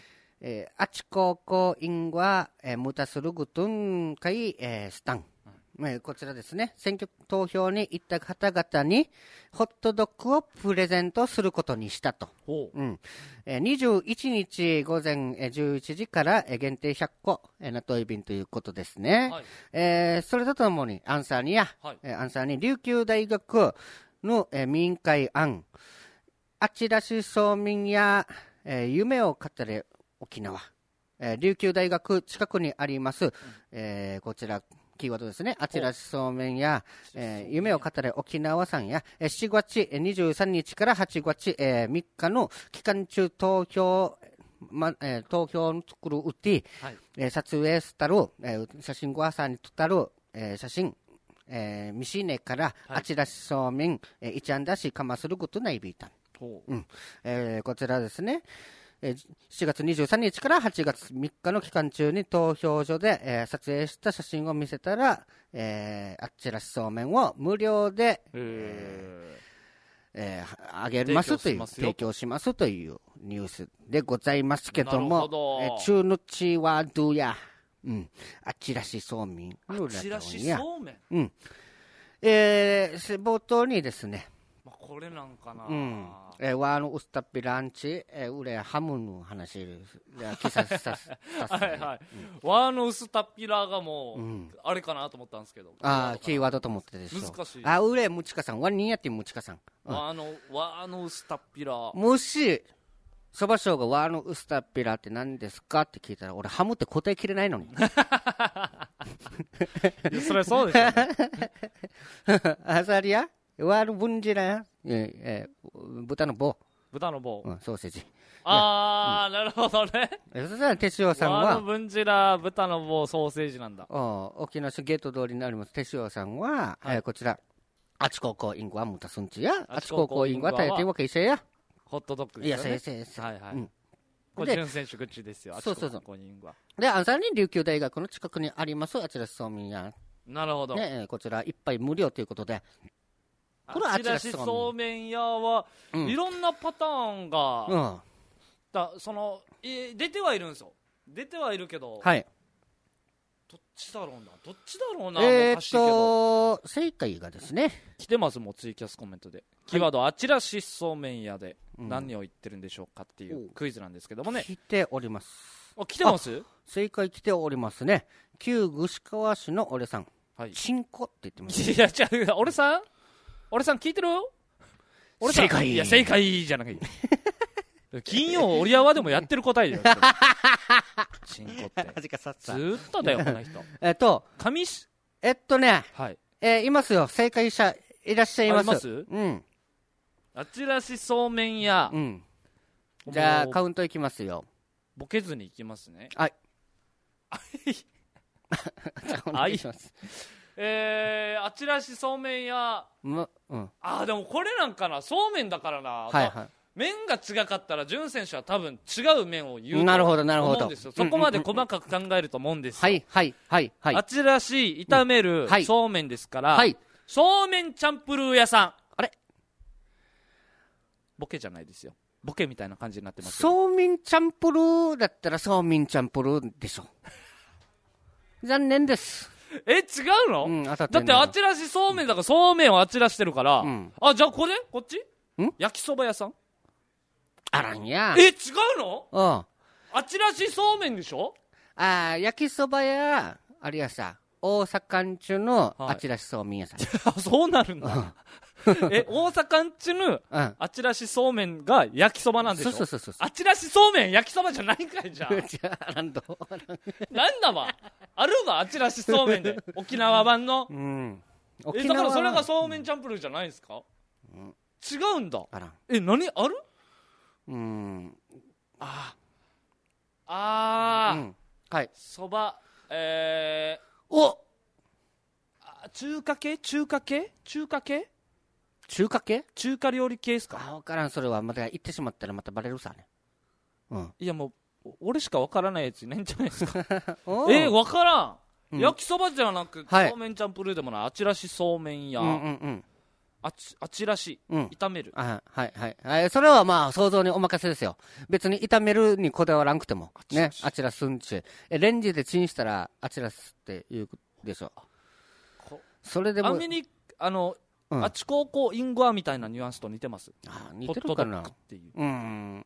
에, 아치코코인과 무타스루구툰会 スタン、えー、こちらですね、選挙投票に行った方々にホットドッグをプレゼントすることにしたと。うん、えー、にじゅういちにち午前じゅういちじから限定ひゃっこ、えー、納豆便ということですね。はい、えー、それとともにアンサーにや、はい、えー、アンサーに琉球大学の、えー、民委会案、あちらしそうみんや、えー、夢を語れ沖縄、えー、琉球大学近くにあります、うん、えー、こちらキーワードですね。あちらしそうめんや、えー、夢を語れ沖縄さんや、えー、しがつにじゅうさんにちからはちがつ、えー、みっかの期間中投票、まえー、投票の作るうち、はい、えー、撮影したる、えー、写真ごさんに撮ったる、えー、写真、えー、ミシネから、はい、あちらしそうめん、えー、一案だしかますることないびいたん。うん、えー、こちらですね。しがつにじゅうさんにちからはちがつみっかの期間中に投票所で、えー、撮影した写真を見せたら、えー、あちらしそうめんを無料で、えーえー、あげますという、提供しますというニュースでございますけども、どえー、中日はどうや、うん、あちらしそうめん。 あちらしそうめん、 うん、えー、冒頭にですね、 これなんかな、 うん、えー、ワーのウスタピランチ、えー、うれハムの話キサスタスはいはい、うん、ワーのウスタピラがもう、うん、あれかなと思ったんですけど、 ああキーワードと思ってでしょ。 難しい。 あうれムチカさんワニやってムチカさん、 うん、ワーのワーのウスタピラ、 もしそばしょうがワーのウスタピラって何ですかって聞いたら俺ハムって答えきれないのにいやそれそうでしょ、 ね、アザリアワーのブンジラ、ええー、豚の棒、 豚の棒、 うん、ソーセージ。 ああ、うん、なるほどね。 そしたら手塩さんはワーのブンジラ、豚の棒、ソーセージなんだ。 沖縄市ゲート通りにあります手塩さんは、はい、えー、こちらあち高校インゴはムタスンチや、あち高校インゴは大抵わけ一緒や。 ホットドッグですよね。 いや、先生、 はいはい。うん、これ準選手口ですよ。 そうそうそう。で、あさに琉球大学の近くにありますあちらしそうみんや。 なるほど。 ね、こちら一杯無料ということで。 これあちらしそうめん屋は、うん、いろんなパターンが、うん、だそのえ出てはいるんですよ。出てはいるけど、 はい、 どっちだろうなどっちだろうな。 えーっと正解がですね来てます。もうツイキャスコメントで、はい、キーワードあちらしそうめん屋で何を言ってるんでしょうかっていうクイズなんですけどもね、 来ております。 あ来てます。 正解来ておりますね。旧串川市の俺さん、はい、チンコって言ってます。 いや違う、俺さん俺さん聞いてる？俺さん正解。 いや正解じゃなくて金曜オリアワでもやってる答えだよチンコってずーっとだよこの人えっと上しえっとね、 はい、 えー、いますよ。正解者いらっしゃいます。あります？ うん。あちらしそうめん屋、 うん、じゃあカウントいきますよ。 ボケずにいきますね。 はいじゃあお願いします。えー、あちらしそうめん屋、 うんうん、 あでもこれなんかな、そうめんだからな、 はいはい、 麺が違かったら潤選手は多分違う麺を言うと思うんですよ。そこまで細かく考えると思うんですよ。 はいはいはいはい。 あちらし炒めるそうめんですから、はい、そうめんチャンプルー屋さん。 あれボケじゃないですよ。ボケみたいな感じになってますけど、そうめんチャンプルーだったらそうめんチャンプルーでしょ残念です。 え違うの、うん、 だってあちらしそうめんだからそうめんをあちらしてるから、うん、あじゃあこれこっちん焼きそば屋さんあらんや。 え違うの？ うん。 あちらしそうめんでしょ。 あ焼きそば屋あるいはさ大阪んちゅのあちらしそうめん屋さん、 はい、そうなるんだ、うんえ大阪んちのあちらしそうめんが焼きそばなんでしょ。 そうそうそうそう。 あちらしそうめん焼きそばじゃないかいじゃんじゃあなんだなんだわあるわあちらしそうめんで沖縄版の、 うん、 えだからそれがそうめんチャンプルーじゃないですか、うん、違うんだ。 あらえ何あるうんあああ、うん、 はいそばえー、 おあ中華系中華系中華系中華系中華料理系ですか。 あ分からん。それはまた言ってしまったらまたバレるさね。うんいやもう俺しか分からないやついないんじゃないですかえー、分からん、うん、焼きそばじゃなく、はい、そうめんチャンプルーでもないあちらしそうめん屋、 うんうんうん、 あち、あちらし、うん、炒める。 あ、はい、はい。はい、それはまあ、想像にお任せですよ。別に炒めるにこだわらなくても。ね。あちらすんち。え、レンジでチンしたら、あちらすって言うでしょ。それでも。 アメリカ、あの、うん、あちこうこうインゴアみたいなニュアンスと似てます。 あ、似てるかな。っていう。うん。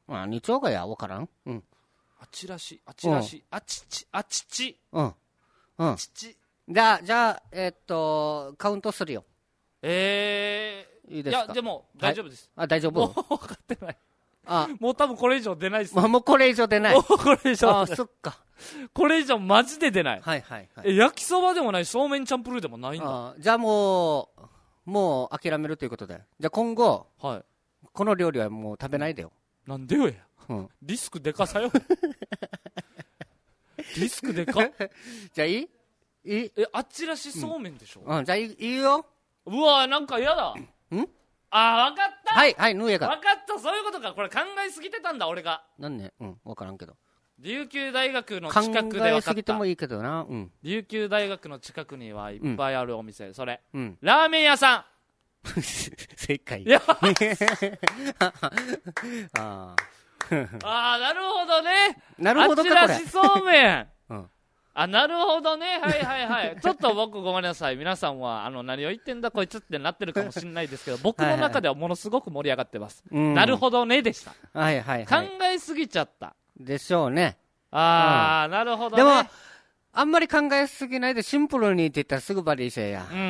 まあ、似ちょうがや、わからん。うん。 あちらし、あちらし、あちち、あちち。 うん。うん。 ちち。 じゃあ、じゃあ、えー、っと、カウントするよ。 えー、 いいですか。 いや、でも、大丈夫です。 はい、あ、大丈夫。 もう分かってない。あ、もう多分これ以上出ないです、 ね。もうこれ以上出ない。 もうこれ以上。 あ、そっか。 これ以上マジで出ない。 はいはいはい。 え、焼きそばでもない、そうめんチャンプルーでもないんだ。 あ、じゃあもう、もう諦めるということで。じゃあ今後、 はい。 この料理はもう食べないでよ。 なんでよや。 うん。 リスクでかさよ。リスクでか。 じゃあいいいいえ、あっちらしそうめんでしょ。 うん、うん、じゃあいい、いいよ。 うわ、なんか嫌だ。んあー、わかった。 はい、はい、ぬえが。 わかった、そういうことか。これ考えすぎてたんだ、俺が。 なんね、うん、わからんけど。 琉球大学の近くで分かった。 考えすぎてもいいけどな。うん。 琉球大学の近くにはいっぱいあるお店、うん、それ。 うん。 ラーメン屋さん。 正解。 いやああ。ああ、なるほどね。 なるほどか、これ。 あちらしそうめん。 うん。 あ、なるほどね。はいはいはい。ちょっと僕ごめんなさい。皆さんは、あの、何を言ってんだこいつってなってるかもしれないですけど、僕の中ではものすごく盛り上がってます。はいはいはい、なるほどねでした。 はいはいはい。 考えすぎちゃった。 でしょうね。 ああ、うん、なるほどね。 でも、あんまり考えすぎないでシンプルにって言ったらすぐバリーシェや。 うん。うん。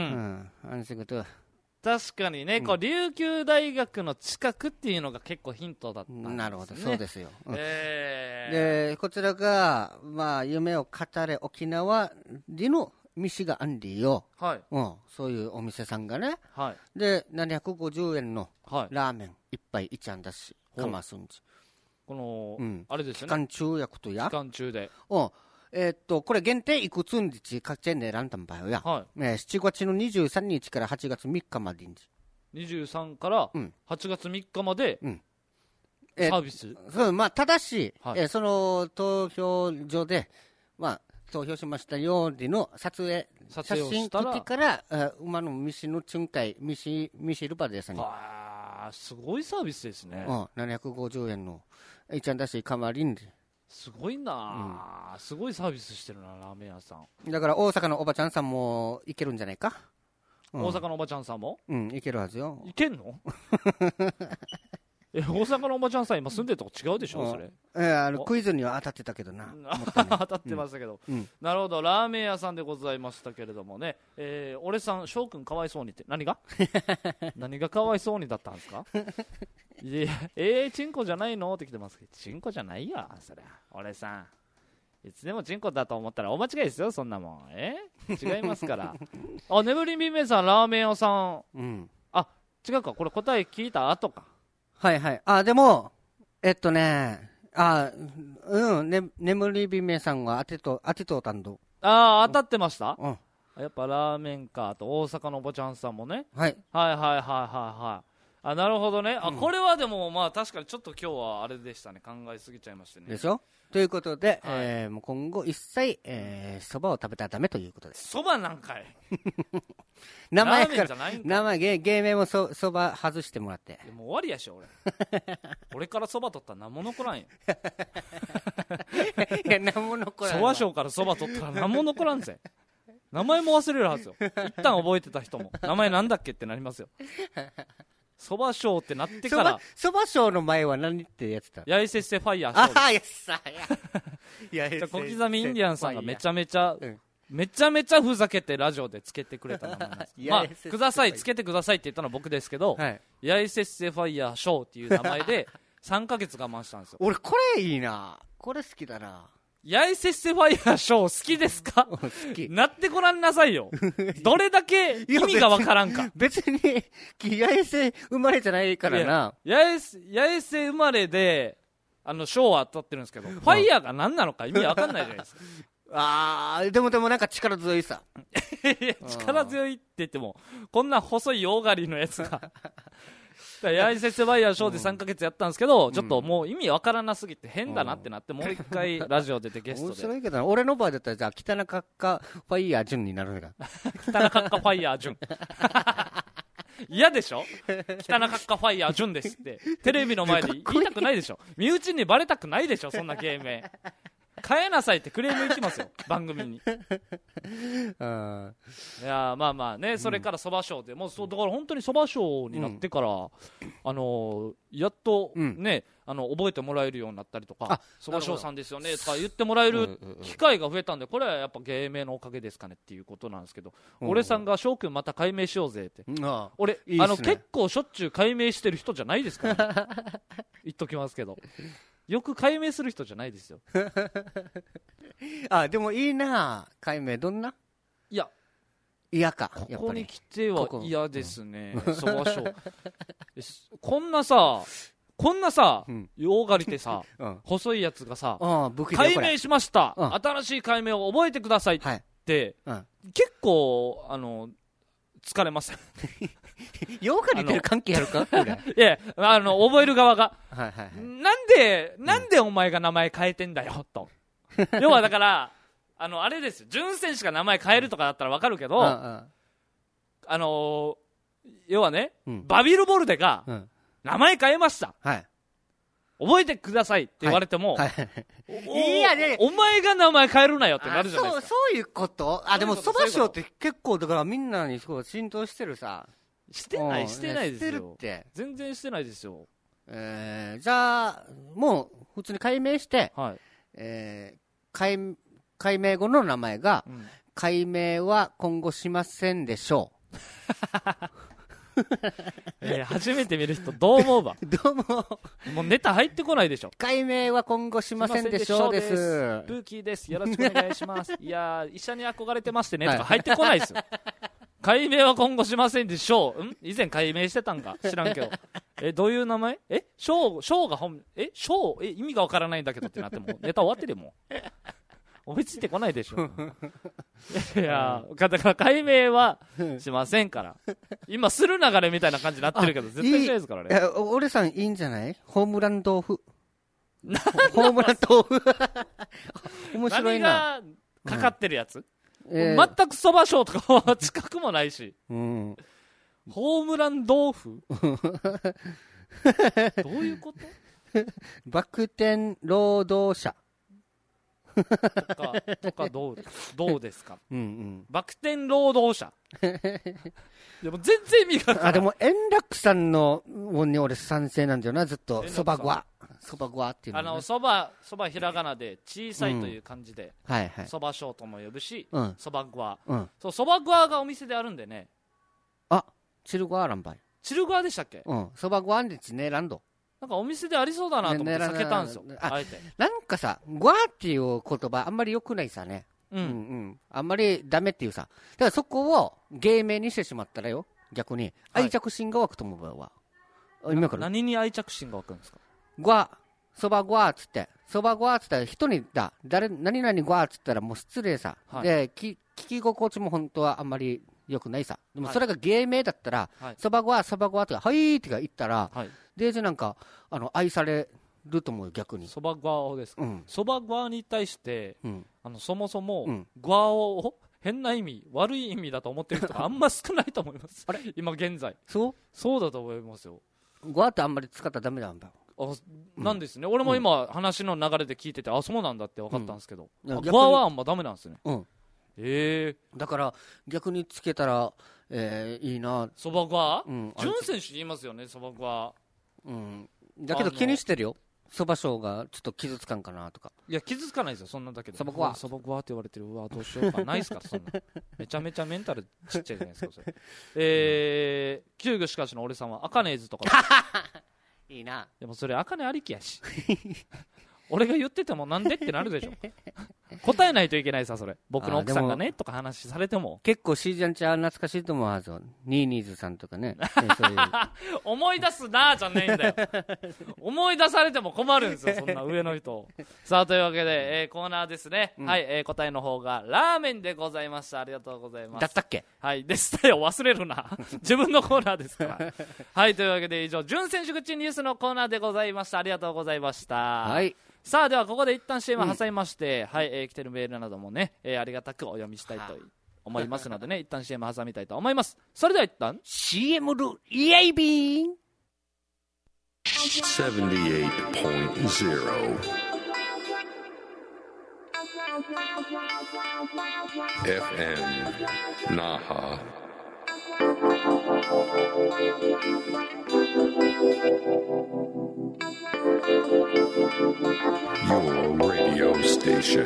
安心と。 確かにね、うん、こう琉球大学の近くっていうのが結構ヒントだったんですね。 なるほど、そうですよ。うん、 えー、でこちらが、まあ、夢を語れ沖縄でのミシガアンディを、 はい、 うん、そういうお店さんがね、 はい、 でななひゃくごじゅうえんのラーメン一杯一案だし、かますんじ。 この、 うん、 あれですよね。 期間中役とや。 期間中で。 うんえー、っと、これ限定いくつんじちかちんでランタンバイオや。 はい。 えー、しちがつのにじゅうさんにちからはちがつみっかまでに。 にじゅうさんからはちがつみっかまで、 うんえー、サービス、 そう、まあ、ただし、 はいえー、その投票所で、まあ、投票しましたようの撮影、 撮影を写真撮ってから、あ馬のミシの巡回、ミシ、ミシルバですね。 ああ、すごいサービスですね。 うん、ななひゃくごじゅうえんの、いちゃんだし、かまりんで。 すごいな、うん、すごいサービスしてるな、ラーメン屋さん。 だから大阪のおばちゃんさんも行けるんじゃないか。 うん、大阪のおばちゃんさんもうん、行けるはずよ。 行けんのえ、大阪のおばちゃんさん今住んでるとこ違うでしょ、うん、それ。 えー、あのクイズには当たってたけどな。ね、 当たってましたけど、うん、なるほど、ラーメン屋さんでございましたけれどもね、えー、俺さん、翔くんかわいそうにって、何が何がかわいそうにだったんですかいや、えー、チンコじゃないのって来てますけど、チンコじゃないよ、そりゃ。俺さん。いつでもチンコだと思ったら大間違いですよ、そんなもん。え違いますから。あ、眠りびめさん、ラーメン屋さん。 うん。 あ、違うか、これ答え聞いた後か。 はいはい。あ、でも、えっとね、あ、うん、ね、眠りびめさんは当てと、当てとうたんど。 ああ、当たってました、 うん、 やっぱラーメンか、あと大阪のおばちゃんさんもね。 はい。 はいはいはいはいはい。あ、なるほどね。あ、うん、これはでもまあ確かにちょっと今日はあれでしたね。考えすぎちゃいましたね。 でしょということで、はい、えー、もう今後一切、えー、蕎麦を食べたらダメということです。 蕎麦なんかい名前から、名前、芸、芸名もそ蕎麦外してもらって。 もう終わりやしょ、俺。俺から蕎麦取ったら何も残らんよ。 いや、何も残らん。 蕎麦賞から蕎麦取ったら何も残らんぜ。名前も忘れるはずよ。一旦覚えてた人も名前なんだっけってなりますよ。蕎麦賞ってなってから蕎麦賞の前は何ってやつだ。 八重瀬瀬ファイヤー賞。 ああ、やっさや。 小刻みインディアンさんがめちゃめちゃ、うん、めちゃめちゃふざけてラジオでつけてくれた名前なんです。まあ、ください、つけてくださいって言ったのは僕ですけど、はい、八重瀬瀬ファイヤー賞っていう名前でさんかげつ我慢したんですよ。 俺これいいな、これ好きだな。 八重瀬瀬ファイヤーショー好きですか？好き。なってごらんなさいよ。どれだけ意味がわからんか。 別に、八重瀬生まれじゃないからな。 八重瀬、八重瀬生まれで、あの、ショーは当たってるんですけど、ファイヤーが何なのか意味わかんないじゃないですか。 あー、でもでもなんか力強いさ。 いや、力強いって言っても、こんな細い大狩りのやつが。八重瀬瀬ファイヤーショーでさんかげつやったんですけど、うん、ちょっともう意味わからなすぎて変だなってなって、うん、もう一回ラジオ出てゲストで。 面白いけどな、俺の場合だったらじゃあ北中かファイヤー順になるのか。 北中かファイヤー順。 嫌でしょ。北中かファイヤー純ですってテレビの前で言いたくないでしょ。身内にバレたくないでしょ、そんな芸名。変えなさいってクレームいきますよ、番組に。いやまあまあね、それからそば賞で、もうそうだから本当にそば賞になってから、うん、あのー、やっとね、うん、あの覚えてもらえるようになったりとか、そば賞さんですよねとか言ってもらえる機会が増えたんで、これはやっぱ芸名のおかげですかねっていうことなんですけど、うん、俺さんが翔くんまた解明しようぜって、うん、俺いい、ね、あの結構しょっちゅう解明してる人じゃないですから、ね、言っときますけど。よく解明する人じゃないですよ。 あ、でもいいな、解明。どんな？いや、嫌か。 ここに来ては嫌ですね。そば賞。こんなさ、こんなさ、洋刈りでさ、うん、細いやつがさ、解明しました、うん、新しい解明を覚えてくださいって、はいうん、結構、あの、疲れます。 洋刈りってる関係あるか？ いや、あの、覚える側が。はいはいはい、なんで、なんでお前が名前変えてんだよ、と。要はだから、あの、あれですよ。潤選手が名前変えるとかだったらわかるけど、うんうん、あのー、要はね、うん、バビルボルデが、名前変えました。はい、覚えてくださいって言われても、はいはい、いやね、お前が名前変えるなよってなるじゃないですか。 そう、そういうこと？あ、でも、そば賞って結構、だからみんなにすごい浸透してるさ。 してない、してないですよ。してるって。全然してないですよ。 えー、じゃあ、もう、普通に改名して、はい、えー、改、改名後の名前が、うん、改名は今後しませんでしょう。 えー、初めて見る人どう思うばどうももうネタ入ってこないでしょ。 改名は今後しませんでしょうです。 プーキーです、よろしくお願いします。いやー、医者に憧れてましてねとか入ってこないですよ。改名は今後しませんでしょう。ん以前改名してたんか知らんけど。え、どういう名前？え、ショー、ショーが本、え、ショー、え、意味がわからないんだけどってなっても、ネタ終わってるもん。思いついてこないでしょ。いや、だから改名はしませんから。今する流れみたいな感じになってるけど、絶対しないですからね。 いや、俺さんいいんじゃない？ホームラン豆腐。ホームラン豆腐。面白いな。 何がかかってるやつ？うんえー、全くそば賞とかは近くもないし、うん、ホームラン豆腐どういうこと？ バク転労働者とか、とかどう、どうですか、うんうん、バク転労働者でも全然意味が分からない。 あ、でも円楽さんのに俺賛成なんだよな、ずっと。そばごわそばごわっていうの、 ね、あのそばそばひらがなで小さいという漢字で、うん、はいはい、そば賞とも呼ぶし、そばごわ、そう、そばごわがお店であるんでね。 あ、チルゴワランバイ。 チルゴワでしたっけ？ うん、そばごわんでチネランド。 なんかお店でありそうだなと思って避けたんですよ、あ, あえて。 なんかさ、ごわっていう言葉あんまり良くないさね。うん、うんうん、あんまりダメっていうさ。だからそこを芸名にしてしまったらよ、逆に愛着心が湧くと思うわ。 今から何に愛着心が湧くんですか？ ごわ、そばごわっつって、そばごわっつったら人にだ、誰、何々ごわっつったらもう失礼さ。はい、で、き、聞き心地も本当はあんまり良くないさ。でもそれが芸名だったら、そばごわ、そばごわとか、はいーって言ったら、はい、デージなんか、あの、愛されると思うよ、逆に。 そばごわですか？そばごわに対して、うん、あの、そもそも、ごわを、変な意味、悪い意味だと思ってる人があんま少ないと思います。あれ今現在。 そうそうだと思いますよ。 ごわってあんまり使ったらダメなんだ。 あ、なんですね、うん、俺も今、話の流れで聞いてて、あ、そうなんだって分かったんですけど、うん、ごわはあんまダメなんですね。うん、 えー、だから逆につけたら、えー、いいな。 そばごわ、うん、潤選手言いますよね、そばごわ。 うん、だけど気にしてるよ、そば賞がちょっと傷つかんかなとか。 いや、傷つかないですよ、そんなんだけど。 そばごわ、 そばごわって言われてる、うわ、どうしようか、ないっすか、そんな。めちゃめちゃメンタルちっちゃいじゃないですか、それ。えー、旧具しかしの俺さんは、アカネーズとか。 いいな。 でもそれ、アカネありきやし。俺が言っててもなんでってなるでしょ。答えないといけないさ、それ。僕の奥さんがねとか話されても結構シージャンちゃん懐かしいと思うはず。ニーニーズさんとかね。 そういう思い出すなーじゃないんだよ。思い出されても困るんですよ、そんな上の人。さあ、というわけで、えー、コーナーですね、うん、はい、えー、答えの方がラーメンでございました。ありがとうございます。 だったっけ？ はいでしたよ、忘れるな。自分のコーナーですからはい、というわけで以上、準選手口ニュースのコーナーでございました。ありがとうございました。はい、さあ、ではここで一旦 シーエム 挟みまして、うん、はい、えー、来てるメールなどもね、えー、ありがたくお読みしたいと思いますのでね、一旦 シーエム 挟みたいと思います。それでは一旦シーエム ルイエイビーンセブンティーエイトポイントゼロ エフエム Naha Your radio station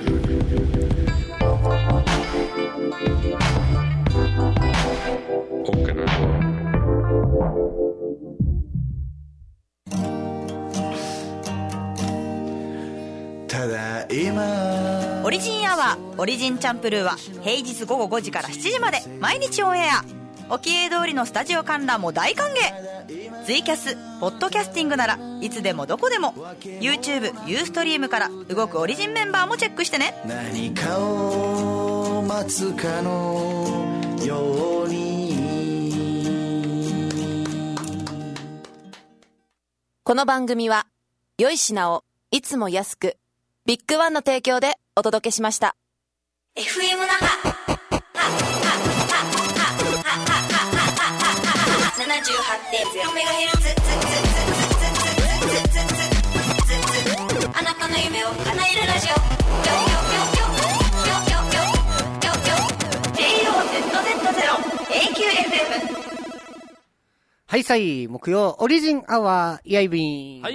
Okinawa ただいまオリジンアワーオリジンチャンプルーは平日午後ごじからしちじまで毎日オンエア。おきえ通りのスタジオ観覧も大歓迎。ツイキャス、ポッドキャスティングならいつでもどこでも YouTube、ユーストリームから動くオリジンメンバーもチェックしてね。 何かを待つかのように。 この番組は良い品をいつも安くビッグワンの提供でお届けしました。 エフエム 那覇 ななじゅうはちてんゼロメガヘルツ あなたの夢を叶えるラジオ ジェイオーゼットゼットゼロ エーキューエフエム。 はいさい、木曜オリジンアワーイエイビーン。 はい、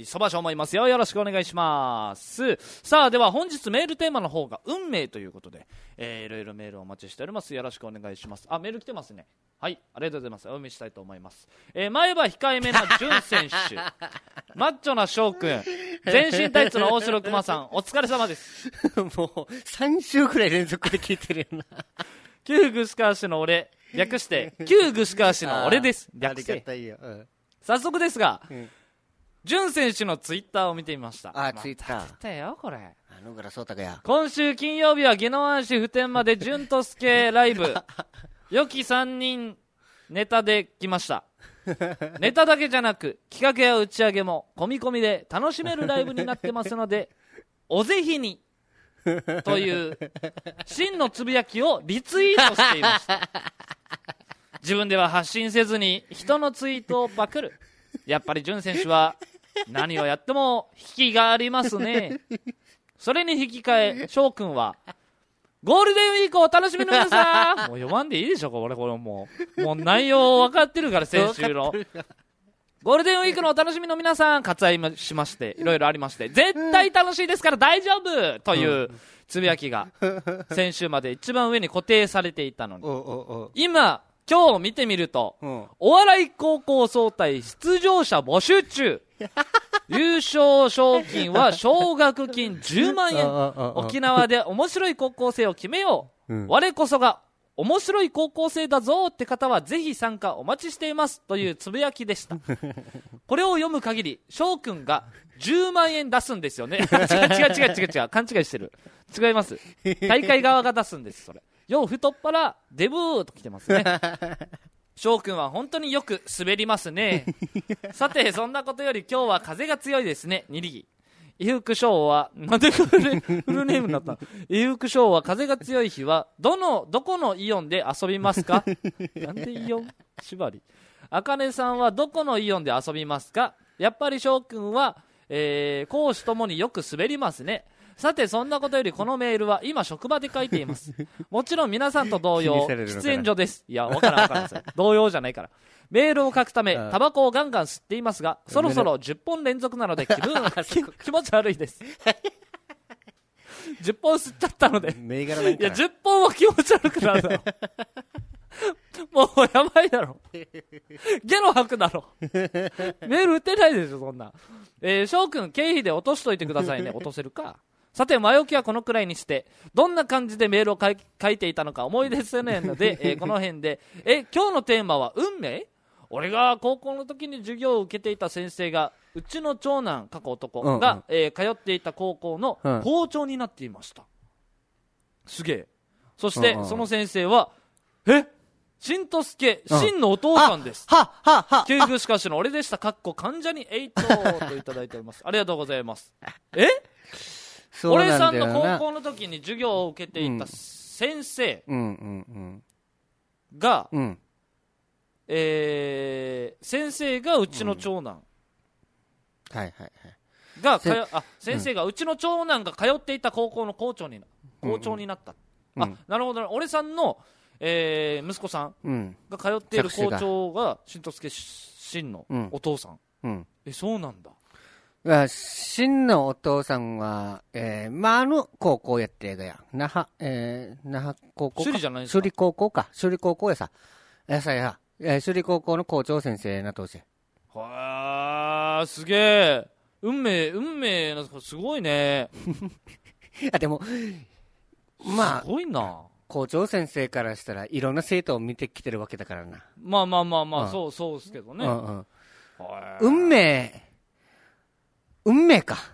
そばしょ思いますよ。よろしくお願いします。さあ、では本日メールテーマの方が運命ということで、えー、いろいろメールをお待ちしております。よろしくお願いします。あ、メール来てますね。はい、ありがとうございます。お読みしたいと思います。えー、前歯控えめな潤選手マッチョな翔くん、全身タイツの大城熊さん、お疲れ様です。 もうさん週くらい連続で聞いてるよな。 旧串川市の俺、略して旧串川市の俺です。略して、うん、早速ですが、潤、うん、選手のツイッターを見てみました。 あ、ツイッター来たよこれ。 あのからそうたかや。 今週金曜日は宜野湾市普天間で潤とすけライブ良きさんにんネタで来ました。ネタだけじゃなく企画や打ち上げも込み込みで楽しめるライブになってますのでおぜひにという真のつぶやきをリツイートしていました。自分では発信せずに人のツイートをパクる。やっぱり潤選手は何をやっても引きがありますね。それに引き換え翔くんはゴールデンウィークをお楽しみの皆さんもう読まんでいいでしょこれ。これもうもう内容分かってるから。先週のゴールデンウィークのお楽しみの皆さん割愛しましていろいろありまして絶対楽しいですから大丈夫というつぶやきが先週まで一番上に固定されていたのに今今日見てみると、うん、お笑い高校総体出場者募集中優勝賞金は奨学金じゅうまんえん沖縄で面白い高校生を決めよう、うん、我こそが面白い高校生だぞって方はぜひ参加お待ちしていますというつぶやきでした。これを読む限り翔くんがじゅうまんえん出すんですよね。違う違う違う違う違う勘違いしてる。違います。大会側が出すんです。それよう太っ腹デブーと来てますね。翔くんは本当によく滑りますね。さてそんなことより今日は風が強いですね。に力伊福翔はなんでフルネームになった伊福翔は風が強い日はどのどこのイオンで遊びますか。なんでイオン縛り。あかねさんはどこのイオンで遊びますか。やっぱり翔くんは、えー、講師ともによく滑りますね。さてそんなことよりこのメールは今職場で書いています。もちろん皆さんと同様喫煙所です。いやわからんわからんですよ。同様じゃないから。メールを書くためタバコをガンガン吸っていますがそろそろじゅっぽん連続なので気分気持ち悪いです。じゅっぽん吸っちゃったのでいやじゅっぽんは気持ち悪くなるだろ。もうやばいだろ。ゲロ吐くだろ。メール打てないでしょそんな。えー、翔くん経費で落としといてくださいね。落とせるか。さて前置きはこのくらいにしてどんな感じでメールを書い、書いていたのか思い出せないので、えー、この辺でえ今日のテーマは運命。俺が高校の時に授業を受けていた先生がうちの長男過去男が、うんうんえー、通っていた高校の校長になっていました、うん、すげえ。そして、うんうん、その先生はえ新とすけ真のお父さんです、 うん、ははは旧具しかしの俺でしたかっこ関ジャニエイトといただいております。ありがとうございます。え俺さんの高校の時に授業を受けていた先生うんうんうんが、 うんえー、先生がうちの長男、 うん、はいはいはいがかよあ先生が、うん、うちの長男が通っていた高校の校長にな校長になった、うんうん、あなるほど、俺さんの、えー、息子さんが通っている校長が新藤助真のお父さん、 うんうん、 えそうなんだ。 真のお父さんは、えー、まあ、あの高校やってがや那覇、えー、那覇高校か首里じゃないですか。 首里高校か首里高校やさやさや、えー、首里高校の校長先生なとしてはあすげえ運命運命のすごいねあでもまあすごいな校長先生からしたらいろんな生徒を見てきてるわけだからな。 まあまあまあまあ、うん、そうそうですけどね、 うんうん、運命運命か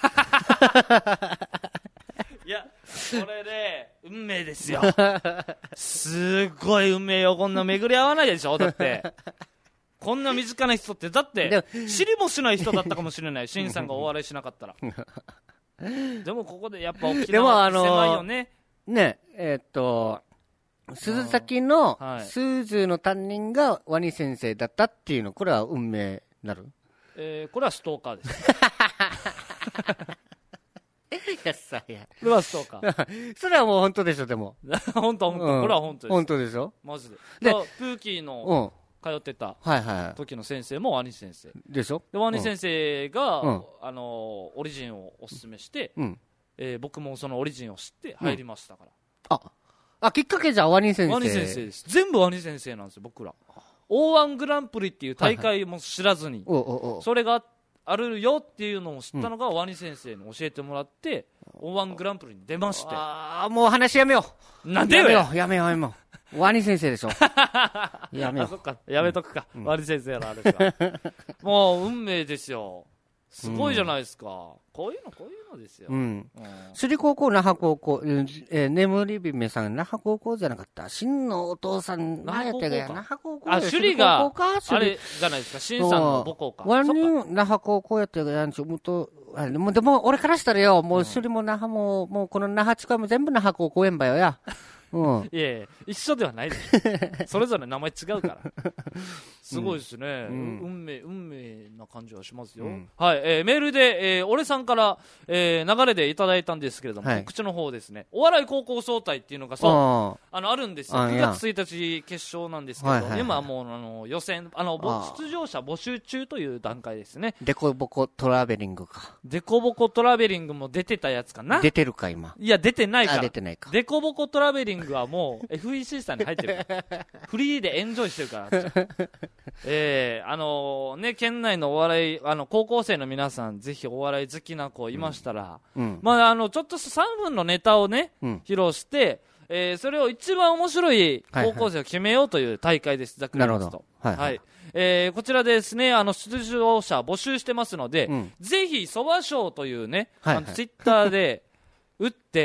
いやこれね運命ですよすごい運命よ。こんな巡り合わないでしょだってこんな身近な人ってだって知りもしない人だったかもしれないシンさんがお笑いしなかったらでもここでやっぱ沖縄って狭いよね。 ねえー、っと鈴崎のスーズーの担任がワニ先生だったっていうの、これは運命になる？ えー、これはストーカーですやっさやこれはストーカーそれはもう本当でしょ。でも本当本当、うん、これは本当です。 本当でしょマジで。でプーキーの通ってた時の先生もワニ先生でしょ。 でワニ先生が、うん、あのオリジンをおすすめして、うんえー、僕もそのオリジンを知って入りましたから、 うん、ああきっかけじゃワニ先生。 ワニ先生です。全部ワニ先生なんですよ僕ら。オーワン グランプリっていう大会も知らずに、はいはい、おうおうおうそれがあるよっていうのを知ったのが、うん、ワニ先生に教えてもらって オーワン グランプリに出まして。 ああもう話やめよう。なんでよ。 やめようやめようやめようワニ先生でしょやめよう。 そっかやめとくか、うん、ワニ先生のあれかもう運命ですよ。すごいじゃないですか、うん、こういうのこういうのですよ。うん。 首里高校那覇高校、えー、眠り姫さん那覇高校じゃなかった。真のお父さん何やってがや那覇高校。 あ首里があれじゃないですか。真さんの母校か。 ワニ那覇高校やってがやんちょもとあでもでも俺からしたらよもう首里も那覇ももうこの那覇地区も全部那覇高校やんばよや。うん、 いやいや一緒ではないですそれぞれ名前違うからすごいですね、うん、運命運命な感じはしますよ、うん、はい、えー、メールで、えー、俺さんから、えー、流れでいただいたんですけれども、はい、口の方ですねお笑い高校総体っていうのがそう あ, あのあるんですよ。くがつついたち決勝なんですけど、はいはいはい、今はもうあの予選あの出場者募集中という段階ですね。 デコボコトラベリングか。 デコボコトラベリングも出てたやつかな。 出てるか今。 いや出てないから。 出てないか。 デコボコトラベリングはもう エフイーシー さんに入ってるフリーでエンジョイしてるからえー、あのー、ね県内のお笑いあの高校生の皆さんぜひお笑い好きな子いましたら、うん、まああのちょっとさんぷんのネタをね、うん、披露して、えー、それを一番面白い高校生を決めようという大会です。ざっくり言いますと、はいはいはい、えー、こちらですねあの出場者募集してますので、うん、ぜひそば賞というね、はいはい、あのツイッターで打って、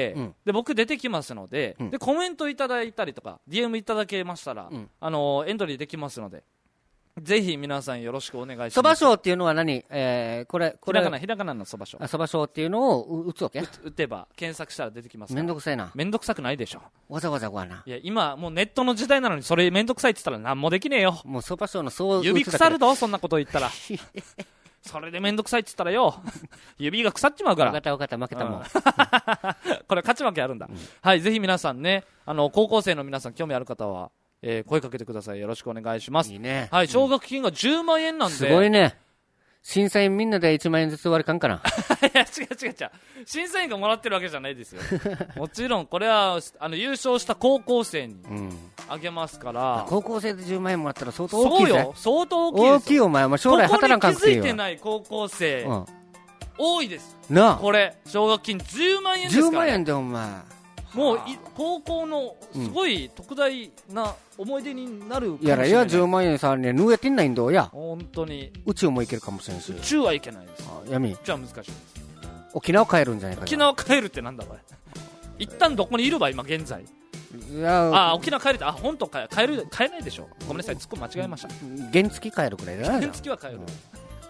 うん、で僕出てきますので、うん、でコメントいただいたりとか ディーエム いただけましたら、うん、あのエントリーできますのでぜひ皆さんよろしくお願いします。 そば賞っていうのは何、えー、これこれひらがなひらがなのそば賞。 そば賞っていうのを打つわけ。 打てば検索したら出てきますから。 めんどくさいな。 めんどくさくないでしょ。 わざわざごわな。 いや今もうネットの時代なのにそれめんどくさいって言ったら何もできねえよ。 もうそば賞のそう指腐るぞそんなこと言ったらそれでめんどくさいって言ったらよ指が腐っちまうから。 分かった分かった負けたもん、うん、 これ勝ち負けあるんだ、うん、はいぜひ皆さんねあの高校生の皆さん興味ある方は、えー、声かけてください。よろしくお願いします。 いいね。 はい奨学金がじゅうまんえんなんで、 すごいね。審査員みんなでいちまんえんずつ割りかんかな。 いや違う違う違う審査員がもらってるわけじゃないですよもちろんこれはあの優勝した高校生にあげますから、うん、 高校生でじゅうまんえんもらったら相当大きいぜ。 そうよ相当大きいですよ。 大きいよお前、お前将来働かんかんくていいよ。 ここに気づいてない高校生、うん、多いですなあ。 これ奨学金じゅうまんえんですから、ね、 じゅうまんえんでお前もう高校のすごい特大な思い出になるかもしれない。 いやらいやじゅうまんえんさねぬやってんないんだよや。 本当に宇宙も行けるかもしれないし。 宇宙はいけないです。 あ闇宇宙は難しいです。 沖縄帰るんじゃないか。 沖縄帰るってなんだお前一旦どこにいるば今現在。いやあ沖縄帰るってあ本当帰る帰れないでしょ。ごめんなさいツッコミ間違えました。 原付帰るくらいだな。 原付は帰る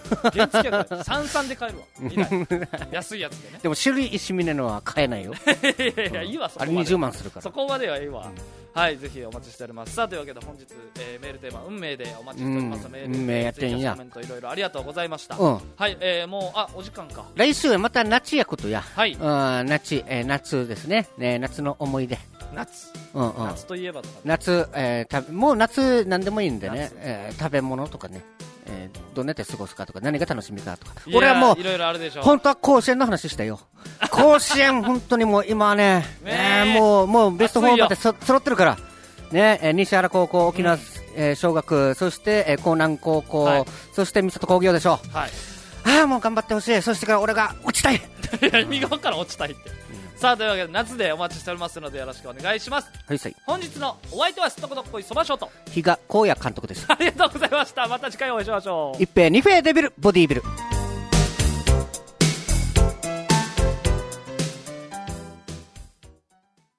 原付は三三で買えるわ。未来安いやつでね。 でも種類石峰のは買えないよ。 いやいやいいわ、そこまで。 あれにじゅうまんするから。 そこまではいいわ。はい、ぜひお待ちしております。さあ、というわけで本日、えー、メールテーマ運命でお待ちしております。うん、メール運命やってんや。 コメントいろいろありがとうございました。 うん、 はい、えー、もうあお時間か。 来週はまた夏やことや。 はい。 うん、夏、えー、夏ですね。ね、夏の思い出。 夏。 うんうん。 夏といえばとか、ね。 夏、えー、たもう夏なんでもいいんでね。えー、食べ物とかね。えー、どんなやって過ごすかとか何が楽しみかとか。俺はもういろいろあるでしょ。 本当は甲子園の話したよ。甲子園本当にもう今はね、ねえー、もうもうベストフォーまでそ揃ってるから。ね、えー、西原高校、沖縄、うん、えー、小学、そして、えー、江南高校、はい、そして三郷工業でしょう。はい。ああ、もう頑張ってほしい。そしてから俺が落ちたい。 いや、意味が分からん、落ちたいって。うん、さあ、というわけで夏でお待ちしておりますのでよろしくお願いします。 はい、はい。 本日のお相手はすっとこどっこいそばショート。 比嘉公也監督です。 ありがとうございました。また次回お会いしましょう。 一平二平デビルボディービル。